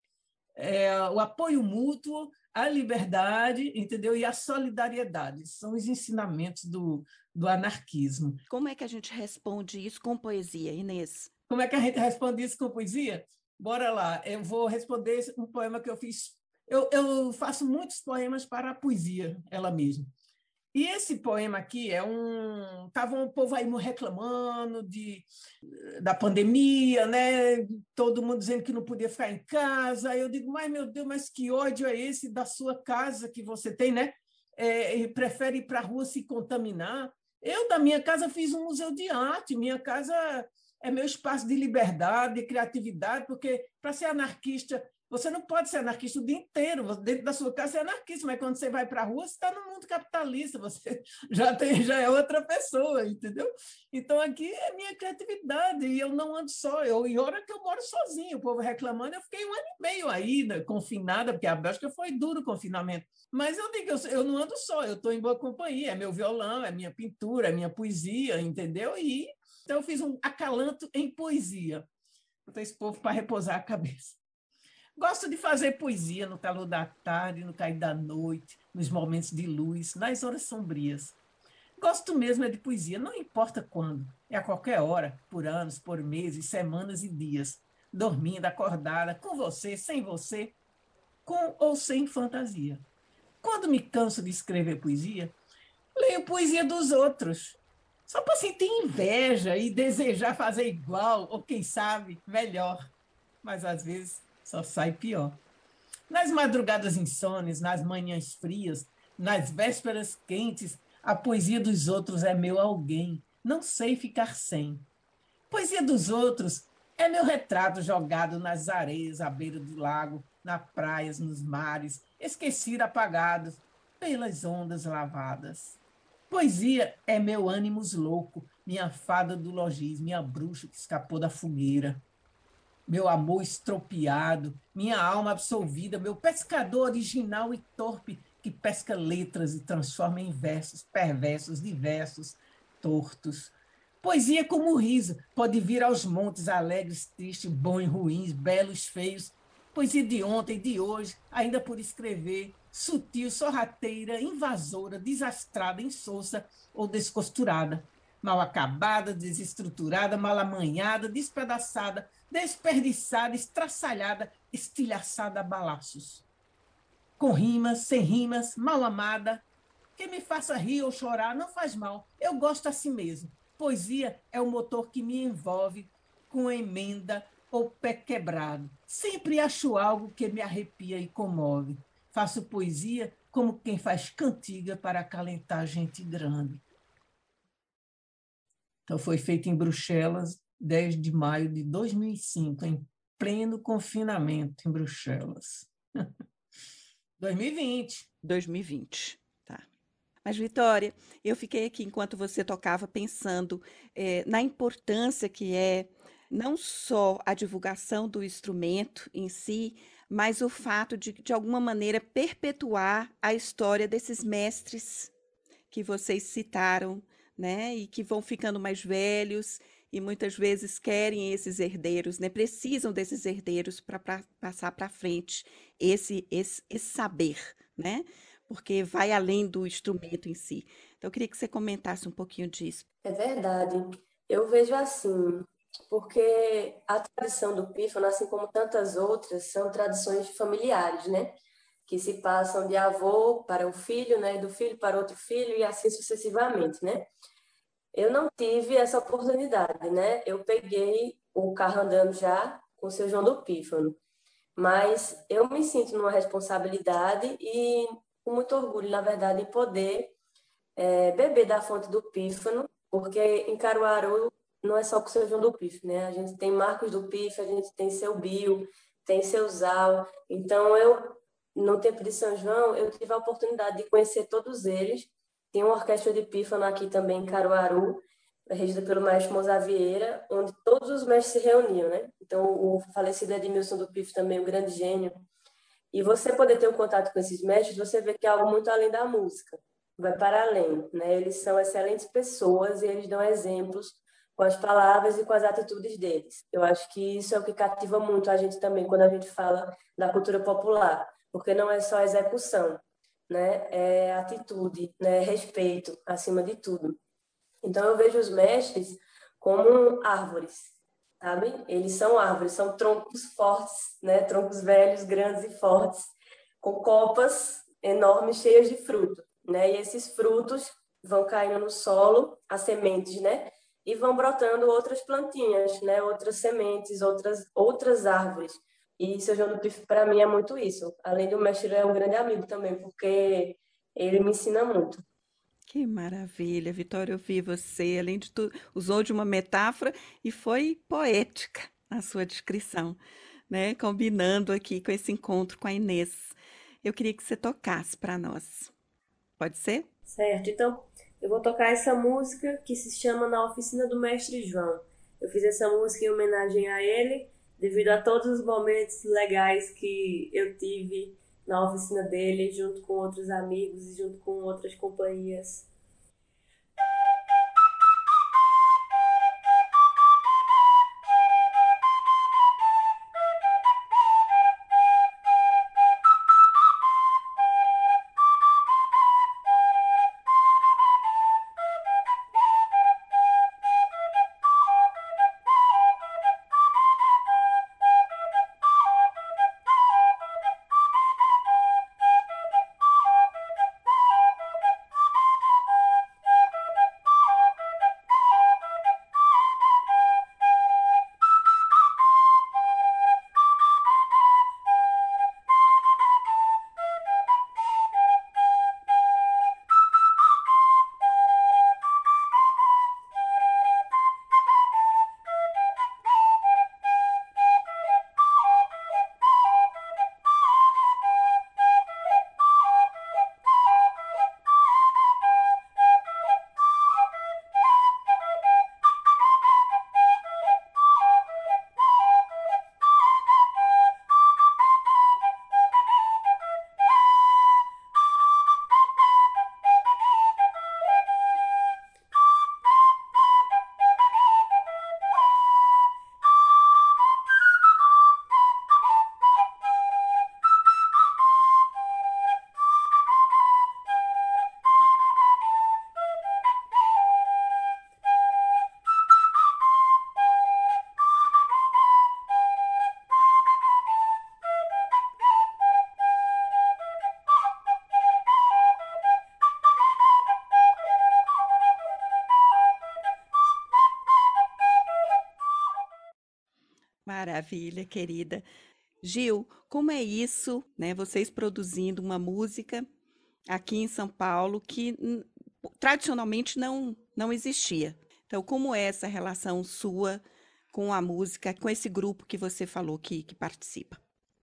É, o apoio mútuo, a liberdade, entendeu? E a solidariedade são os ensinamentos do, do anarquismo. Como é que a gente responde isso com poesia, Inês? Como é que a gente responde isso com poesia? Bora lá, eu vou responder um poema que eu fiz. Eu, eu faço muitos poemas para a poesia, ela mesma. E esse poema aqui é um... Estava um povo aí reclamando de, da pandemia, né? Todo mundo dizendo que não podia ficar em casa. Aí eu digo, mas, meu Deus, mas que ódio é esse da sua casa que você tem, né? É, e prefere ir para a rua se contaminar. Eu, da minha casa, fiz um museu de arte. Minha casa é meu espaço de liberdade, de criatividade, porque para ser anarquista... Você não pode ser anarquista o dia inteiro, dentro da sua casa você é anarquista, mas quando você vai para a rua, você está no mundo capitalista, você já, tem, já é outra pessoa, entendeu? Então, aqui é minha criatividade, e eu não ando só, eu, e hora que eu moro sozinho, o povo reclamando, eu fiquei um ano e meio aí, né, confinada, porque a Bélgica foi duro o confinamento, mas eu digo, eu, eu não ando só, eu estou em boa companhia, é meu violão, é minha pintura, é minha poesia, entendeu? E então eu fiz um acalanto em poesia, para esse povo para repousar a cabeça. Gosto de fazer poesia no calor da tarde, no cair da noite, nos momentos de luz, nas horas sombrias. Gosto mesmo é de poesia, não importa quando, é a qualquer hora, por anos, por meses, semanas e dias, dormindo, acordada, com você, sem você, com ou sem fantasia. Quando me canso de escrever poesia, leio poesia dos outros, só para sentir inveja e desejar fazer igual, ou quem sabe, melhor. Mas às vezes só sai pior. Nas madrugadas insones, nas manhãs frias, nas vésperas quentes, a poesia dos outros é meu alguém, não sei ficar sem. Poesia dos outros é meu retrato jogado nas areias à beira do lago, nas praias, nos mares, esquecido, apagado pelas ondas lavadas. Poesia é meu ânimos louco, minha fada do logis, minha bruxa que escapou da fogueira. Meu amor estropiado, minha alma absolvida, meu pescador original e torpe que pesca letras e transforma em versos perversos, diversos, tortos. Poesia como o riso, pode vir aos montes alegres, tristes, bons, ruins, belos, feios. Poesia de ontem, de hoje, ainda por escrever, sutil, sorrateira, invasora, desastrada, insossa ou descosturada. Mal acabada, desestruturada, mal amanhada, despedaçada, desperdiçada, estraçalhada, estilhaçada a balaços. Com rimas, sem rimas, mal amada, quem me faça rir ou chorar não faz mal, eu gosto assim mesmo. Poesia é o motor que me envolve com emenda ou pé quebrado. Sempre acho algo que me arrepia e comove. Faço poesia como quem faz cantiga para acalentar gente grande. Então, foi feito em Bruxelas, dez de maio de dois mil e cinco, em pleno confinamento em Bruxelas. dois mil e vinte. dois mil e vinte, tá. Mas, Vitória, eu fiquei aqui enquanto você tocava pensando eh, na importância que é não só a divulgação do instrumento em si, mas o fato de, de alguma maneira, perpetuar a história desses mestres que vocês citaram, né? E que vão ficando mais velhos e muitas vezes querem esses herdeiros, né? Precisam desses herdeiros para passar para frente esse, esse, esse saber, né? Porque vai além do instrumento em si. Então, eu queria que você comentasse um pouquinho disso. É verdade. Eu vejo assim, porque a tradição do pífano, assim como tantas outras, são tradições familiares, né? Que se passam de avô para o filho, né? Do filho para outro filho e assim sucessivamente, né? Eu não tive essa oportunidade, né? Eu peguei o carro andando já com o seu João do Pífano, mas eu me sinto numa responsabilidade e com muito orgulho, na verdade, em poder é, beber da fonte do Pífano, porque em Caruaru não é só com o seu João do Pífano, né? A gente tem Marcos do Pífano, a gente tem seu Bio, tem seu Zal. Então, eu, no tempo de São João, eu tive a oportunidade de conhecer todos eles. Tem uma orquestra de pífano aqui também em Caruaru, regida pelo maestro Mozart Vieira, onde todos os mestres se reuniam, né? Então, o falecido Edmilson do Pífano também, um grande gênio. E você poder ter um contato com esses mestres, você vê que é algo muito além da música, vai para além, né? Eles são excelentes pessoas e eles dão exemplos com as palavras e com as atitudes deles. Eu acho que isso é o que cativa muito a gente também quando a gente fala da cultura popular, porque não é só execução, né? É atitude, né? É respeito acima de tudo. Então eu vejo os mestres como árvores, sabe? Eles são árvores, são troncos fortes, né? Troncos velhos, grandes e fortes, com copas enormes cheias de fruto, né? E esses frutos vão caindo no solo, as sementes, né? E vão brotando outras plantinhas, né? Outras sementes, outras outras árvores. E seu João do Pif, para mim, é muito isso. Além do mestre, ele é um grande amigo também, porque ele me ensina muito. Que maravilha, Vitória, ouvir você. Além de tudo, usou de uma metáfora e foi poética a sua descrição, né? Combinando aqui com esse encontro com a Inês. Eu queria que você tocasse para nós. Pode ser? Certo, então eu vou tocar essa música que se chama Na Oficina do Mestre João. Eu fiz essa música em homenagem a ele, devido a todos os momentos legais que eu tive na oficina dele, junto com outros amigos e junto com outras companhias. Maravilha, querida. Gil, como é isso, né? Vocês produzindo uma música aqui em São Paulo que hum, tradicionalmente não não existia. Então, como é essa relação sua com a música, com esse grupo que você falou que, que participa?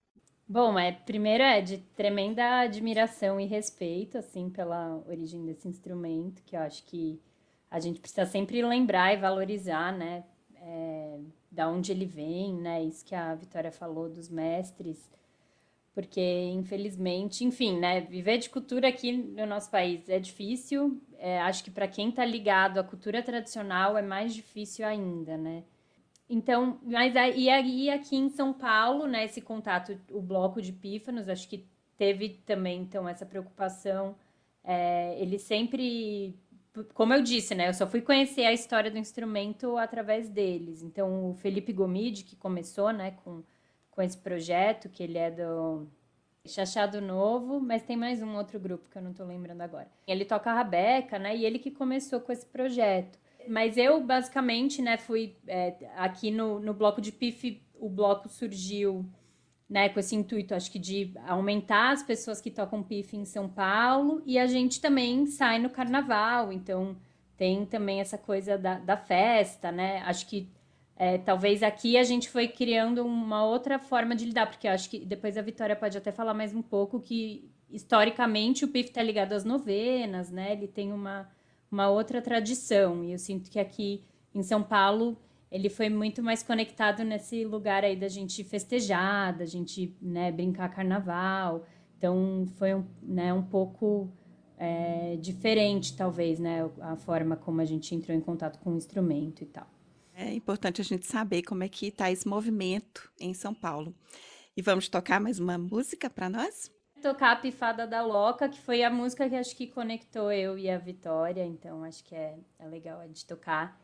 Bom, é, primeiro é de tremenda admiração e respeito, assim, pela origem desse instrumento, que eu acho que a gente precisa sempre lembrar e valorizar, né? É, da onde ele vem, né? Isso que a Vitória falou dos mestres, porque infelizmente, enfim, né? Viver de cultura aqui no nosso país é difícil. É, acho que para quem está ligado à cultura tradicional é mais difícil ainda, né? Então, mas aí, aí aqui em São Paulo, né, esse contato, o bloco de pífanos, acho que teve também então essa preocupação. É, ele sempre como eu disse, né? Eu só fui conhecer a história do instrumento através deles. Então, o Felipe Gomide, que começou, né, com, com esse projeto, que ele é do Chachado Novo, mas tem mais um outro grupo que eu não tô lembrando agora. Ele toca a rabeca, né? E ele que começou com esse projeto. Mas eu, basicamente, né, fui é, aqui no, no bloco de pife, o bloco surgiu, né, com esse intuito, acho que de aumentar as pessoas que tocam pife em São Paulo, e a gente também sai no carnaval, então tem também essa coisa da, da festa, né? Acho que é, talvez aqui a gente foi criando uma outra forma de lidar, porque eu acho que depois a Vitória pode até falar mais um pouco que, historicamente, o pife está ligado às novenas, né? Ele tem uma, uma outra tradição, e eu sinto que aqui em São Paulo ele foi muito mais conectado nesse lugar aí da gente festejar, da gente, né, brincar carnaval. Então, foi um, né, um pouco é, diferente, talvez, né, a forma como a gente entrou em contato com o instrumento e tal. É importante a gente saber como é que está esse movimento em São Paulo. E vamos tocar mais uma música para nós? Tocar a Pifada da Loca, que foi a música que acho que conectou eu e a Vitória, então acho que é, é legal de tocar.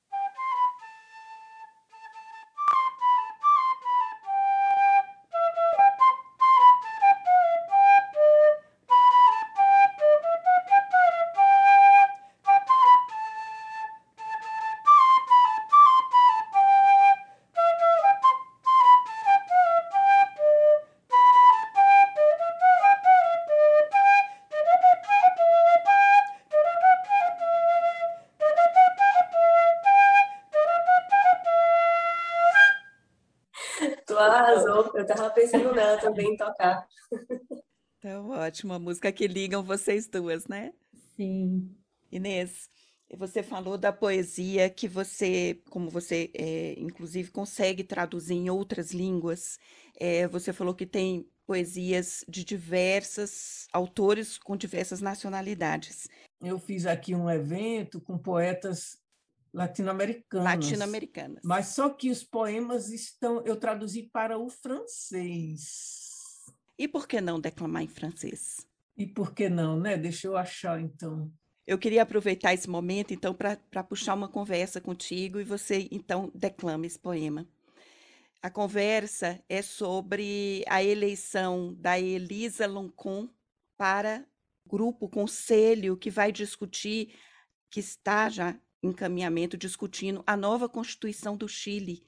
Tu arrasou. Eu tava pensando nela também em tocar. Então, ótimo, a música que ligam vocês duas, né? Sim. Inês, você falou da poesia que você, como você, é, inclusive, consegue traduzir em outras línguas. É, você falou que tem poesias de diversas autores com diversas nacionalidades Eu fiz aqui um evento com poetas latino-americanos, latino-americanas. mas só que os poemas estão, eu traduzi para o francês. E por que não declamar em francês? E por que não, né? Deixa eu achar, então. Eu queria aproveitar esse momento, então, para puxar uma conversa contigo e você, então, declama esse poema. A conversa é sobre a eleição da Elisa Loncon para o grupo, conselho que vai discutir, que está já em encaminhamento, discutindo a nova Constituição do Chile.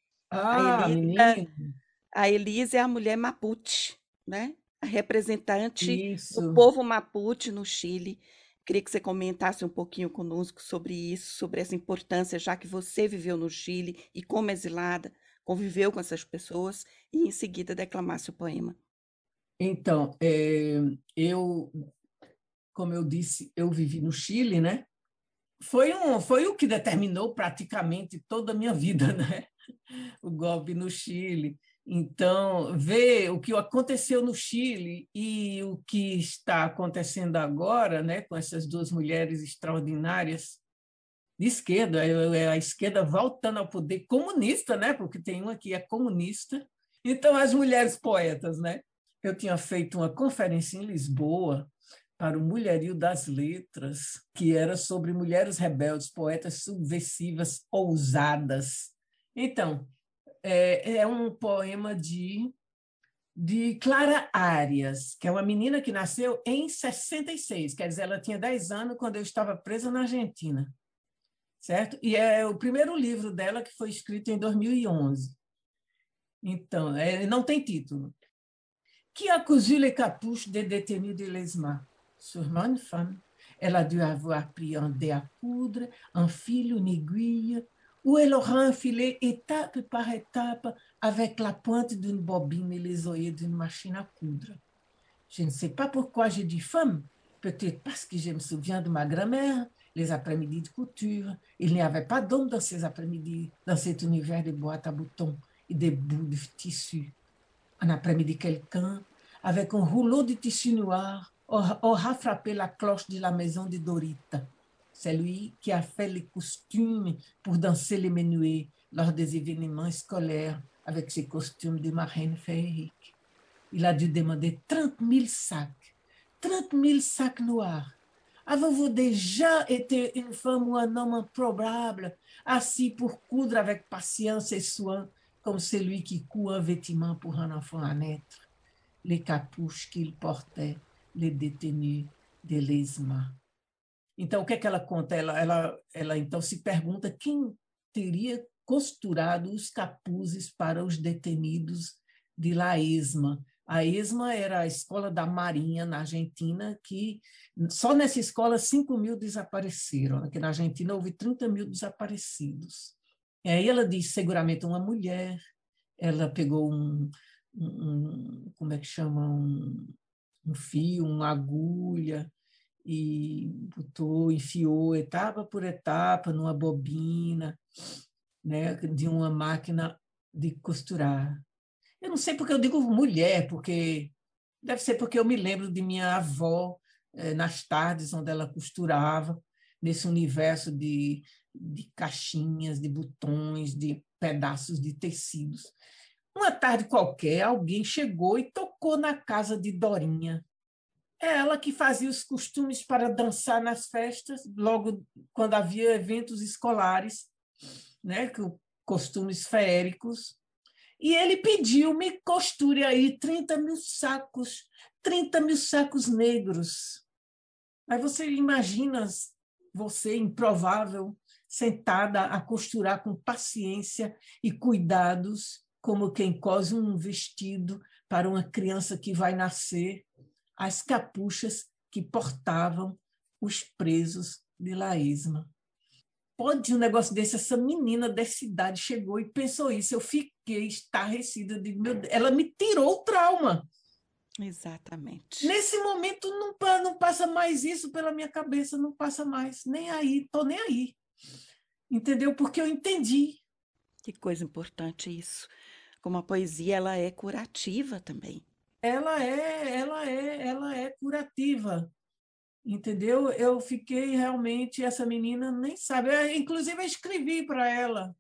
A Ah, Elisa, menino, a Elisa é a mulher Mapuche, né? A representante do isso. povo Mapuche no Chile. Queria que você comentasse um pouquinho conosco sobre isso, sobre essa importância, já que você viveu no Chile e, como exilada, conviveu com essas pessoas, e em seguida declamasse o poema. Então, é, eu, como eu disse, eu vivi no Chile, né? Foi, um, foi o que determinou praticamente toda a minha vida, né? O golpe no Chile. Então, ver o que aconteceu no Chile e o que está acontecendo agora, né, com essas duas mulheres extraordinárias de esquerda, é a esquerda voltando ao poder comunista, né, porque tem uma que é comunista. Então, as mulheres poetas, né? Eu tinha feito uma conferência em Lisboa para o Mulherio das Letras, que era sobre mulheres rebeldes, poetas subversivas, ousadas. Então, é, é um poema de, de Clara Arias, que é uma menina que nasceu em sessenta e seis, quer dizer, ela tinha dez anos quando eu estava presa na Argentina, certo? E é o primeiro livro dela que foi escrito em dois mil e onze. Então, é, não tem título. Qui a cousu les capuches des détenus de l'ESMA? Sûrement une femme. Elle a dû avoir pris un dé à coudre, un fil, une aiguille, où elle aura enfilé étape par étape avec la pointe d'une bobine et les œillets d'une machine à coudre. Je ne sais pas pourquoi j'ai dit femme, peut-être parce que je me souviens de ma grand-mère, les après-midi de couture. Il n'y avait pas d'homme dans ces après-midi, dans cet univers de boîtes à boutons et des bouts de tissu. Un après-midi, quelqu'un, avec un rouleau de tissu noir, aura frappé la cloche de la maison de Dorita. C'est lui qui a fait les costumes pour danser les menuets lors des événements scolaires avec ses costumes de marraine féerique. Il a dû demander trente mille sacs, trente mille sacs noirs, Avez-vous déjà été une femme ou un homme improbable, assis pour coudre avec patience et soin, comme celui qui coud un vêtement pour un enfant à naître, les capuches qu'il portait, les détenus de l'Esma. Então, o que é que ela conta? Ela, ela, ela então se pergunta quem teria costurado os capuzes para os detenidos de La Esma. A ESMA era a escola da Marinha na Argentina, que só nessa escola cinco mil desapareceram. Aqui na Argentina houve trinta mil desaparecidos. E aí ela diz, seguramente uma mulher, ela pegou um, um, um como é que chama, um, um fio, uma agulha, e botou, enfiou etapa por etapa numa bobina, né, de uma máquina de costurar. Eu não sei porque eu digo mulher, porque deve ser porque eu me lembro de minha avó eh, nas tardes onde ela costurava, nesse universo de, de caixinhas, de botões, de pedaços de tecidos. Uma tarde qualquer, alguém chegou e tocou na casa de Dorinha. É ela que fazia os costumes para dançar nas festas, logo quando havia eventos escolares, né, costumes feéricos. E ele pediu, me costure aí trinta mil sacos, trinta mil sacos negros. Aí você imagina você, improvável, sentada a costurar com paciência e cuidados, como quem cose um vestido para uma criança que vai nascer, as capuchas que portavam os presos de La Esma. Pode um negócio desse, essa menina dessa idade chegou e pensou isso, eu fiquei estarrecida, de, meu Deus, ela me tirou o trauma. Exatamente. Nesse momento não, não passa mais isso pela minha cabeça, não passa mais, nem aí, estou nem aí. Entendeu? Porque eu entendi. Que coisa importante isso. Como a poesia, ela é curativa também. Ela é, ela é, ela é curativa. Entendeu? Eu fiquei realmente, essa menina nem sabe. Eu, inclusive, eu escrevi para ela.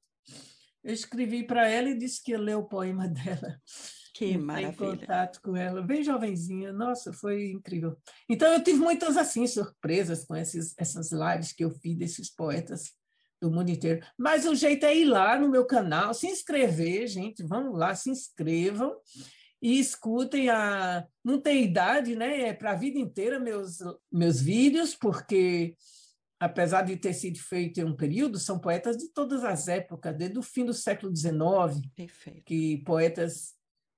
Eu escrevi para ela e disse que ia ler o poema dela. Que maravilha. Em contato com ela, bem jovenzinha. Nossa, foi incrível. Então, eu tive muitas assim surpresas com esses, essas lives que eu fiz desses poetas do mundo inteiro. Mas o jeito é ir lá no meu canal, se inscrever, gente. Vamos lá, se inscrevam. E escutem, a... não tem idade, né? É para a vida inteira meus, meus vídeos, porque, apesar de ter sido feito em um período, são poetas de todas as épocas, desde o fim do século dezenove, Perfeito. Que poetas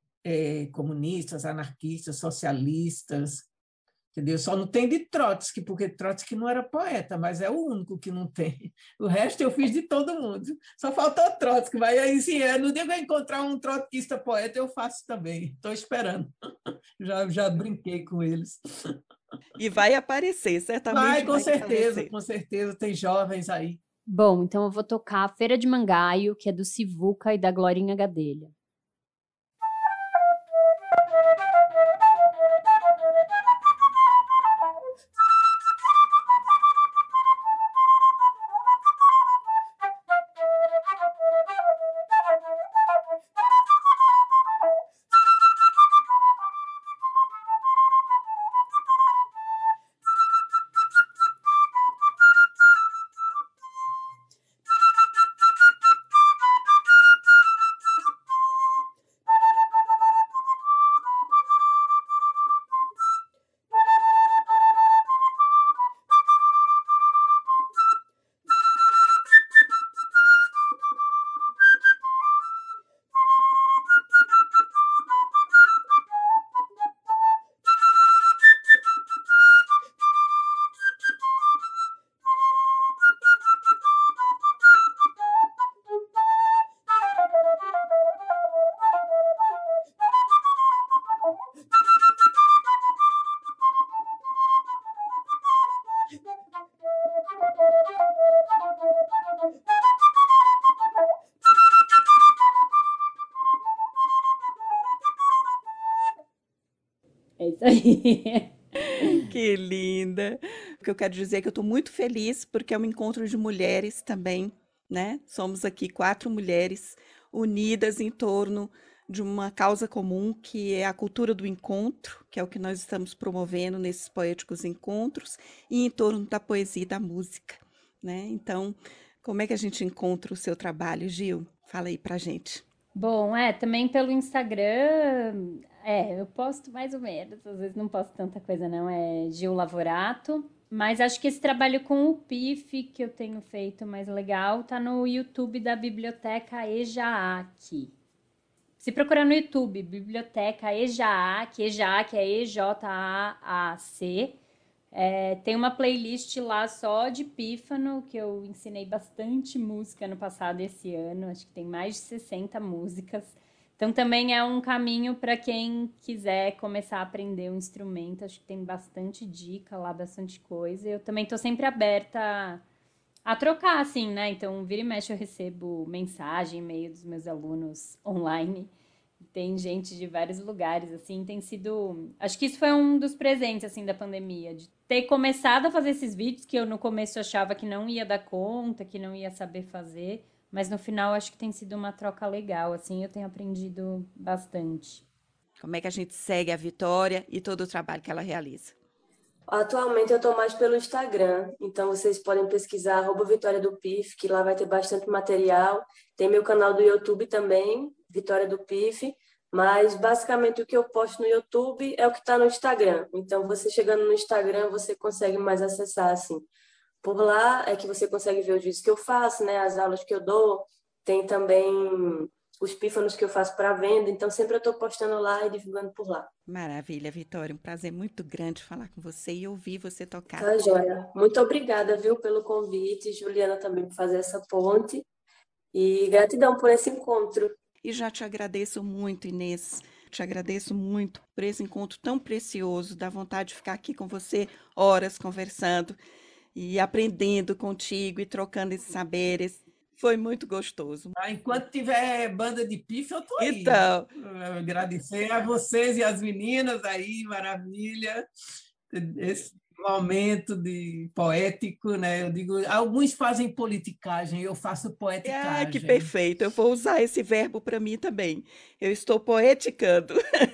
é, comunistas, anarquistas, socialistas, entendeu? Só não tem de Trotsky, porque Trotsky não era poeta, mas é o único que não tem. O resto eu fiz de todo mundo. Só faltou Trotsky, mas aí sim, é, no dia que eu encontrar um trotskista poeta, eu faço também. Estou esperando. Já, já brinquei com eles. E vai aparecer, certamente vai, com vai certeza, aparecer. com certeza, tem jovens aí. Bom, então eu vou tocar a Feira de Mangaio, que é do Sivuca e da Glorinha Gadelha. É isso aí. Que linda! O que eu quero dizer é que eu estou muito feliz porque é um encontro de mulheres também, né? Somos aqui quatro mulheres unidas em torno de uma causa comum, que é a cultura do encontro, que é o que nós estamos promovendo nesses poéticos encontros, e em torno da poesia e da música, né? Então, como é que a gente encontra o seu trabalho, Gil? Fala aí pra gente. Bom, é, também pelo Instagram, é, eu posto mais ou menos, às vezes não posto tanta coisa não, é Gil Lavorato, mas acho que esse trabalho com o P I F que eu tenho feito mais legal tá no YouTube da Biblioteca EJAAC. Se procurar no YouTube, Biblioteca EJAAC, EJAAC é E J A A C, é, tem uma playlist lá só de pífano, que eu ensinei bastante música no passado e esse ano, acho que tem mais de sessenta músicas. Então também é um caminho para quem quiser começar a aprender um instrumento, acho que tem bastante dica lá, bastante coisa. Eu também estou sempre aberta a, a trocar, assim, né? Então, vira e mexe eu recebo mensagem, e-mail dos meus alunos online. Tem gente de vários lugares, assim, tem sido... Acho que isso foi um dos presentes, assim, da pandemia, de ter começado a fazer esses vídeos que eu no começo achava que não ia dar conta, que não ia saber fazer, mas no final acho que tem sido uma troca legal, assim, eu tenho aprendido bastante. Como é que a gente segue a Vitória e todo o trabalho que ela realiza? Atualmente eu estou mais pelo Instagram, então vocês podem pesquisar arroba Vitória do P I F, que lá vai ter bastante material. Tem meu canal do YouTube também, Vitória do P I F, mas basicamente o que eu posto no YouTube é o que está no Instagram. Então você chegando no Instagram, você consegue mais acessar, assim. Por lá é que você consegue ver os vídeos que eu faço, né, as aulas que eu dou, tem também os pífanos que eu faço para venda, então sempre eu estou postando lá e divulgando por lá. Maravilha, Vitória, um prazer muito grande falar com você e ouvir você tocar. Tá, joia. Muito obrigada, viu, pelo convite, Juliana, também por fazer essa ponte, e gratidão por esse encontro. E já te agradeço muito, Inês, te agradeço muito por esse encontro tão precioso, dá vontade de ficar aqui com você horas conversando e aprendendo contigo e trocando esses saberes. Foi muito gostoso. Ah, enquanto tiver banda de pife, eu tô aí. Então, agradecer a vocês e as meninas aí, maravilha. Esse momento de poético, né? Eu digo, alguns fazem politicagem, eu faço poeticagem. ah, que perfeito. Eu vou usar esse verbo para mim também. Eu estou poeticando.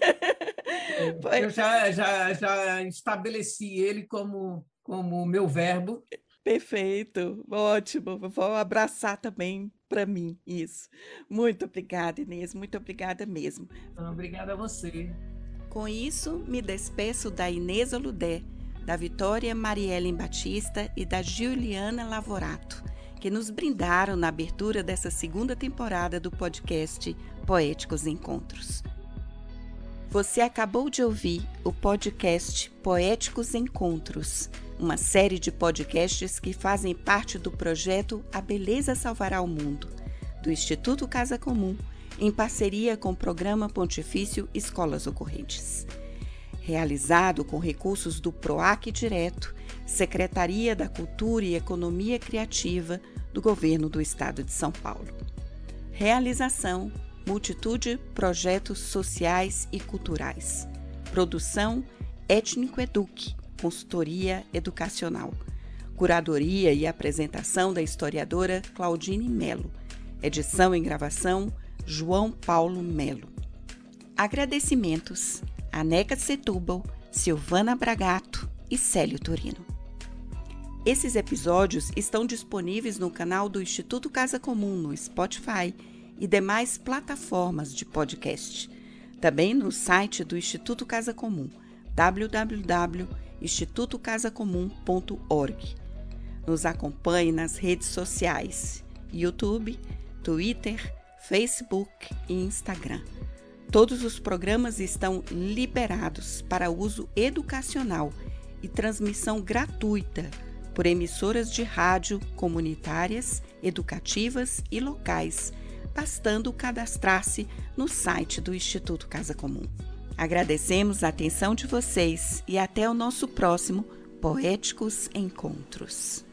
É, eu já, já, já estabeleci ele como como meu verbo. Perfeito, ótimo. Vou abraçar também para mim isso. Muito obrigada, Inês, muito obrigada mesmo. Então, obrigada a você. Com isso, me despeço da Inês Oludé, da Vitória Mariellen Batista e da Juliana Lavorato, que nos brindaram na abertura dessa segunda temporada do podcast Poéticos Encontros. Você acabou de ouvir o podcast Poéticos Encontros, uma série de podcasts que fazem parte do projeto A Beleza Salvará o Mundo, do Instituto Casa Comum, em parceria com o Programa Pontifício Escolas Ocorrentes. Realizado com recursos do PROAC Direto, Secretaria da Cultura e Economia Criativa do Governo do Estado de São Paulo. Realização: Multitude Projetos Sociais e Culturais. Produção: Étnico Eduque, consultoria educacional. Curadoria e apresentação da historiadora Claudine Melo. Edição e gravação: João Paulo Melo. Agradecimentos: Aneca Setúbal, Silvana Bragato e Célio Turino. Esses episódios estão disponíveis no canal do Instituto Casa Comum no Spotify e demais plataformas de podcast. Também no site do Instituto Casa Comum, w w w ponto instituto casa comum ponto org. Nos acompanhe nas redes sociais, YouTube, Twitter, Facebook e Instagram. Todos os programas estão liberados para uso educacional e transmissão gratuita por emissoras de rádio comunitárias, educativas e locais, bastando cadastrar-se no site do Instituto Casa Comum. Agradecemos a atenção de vocês e até o nosso próximo Poéticos Encontros.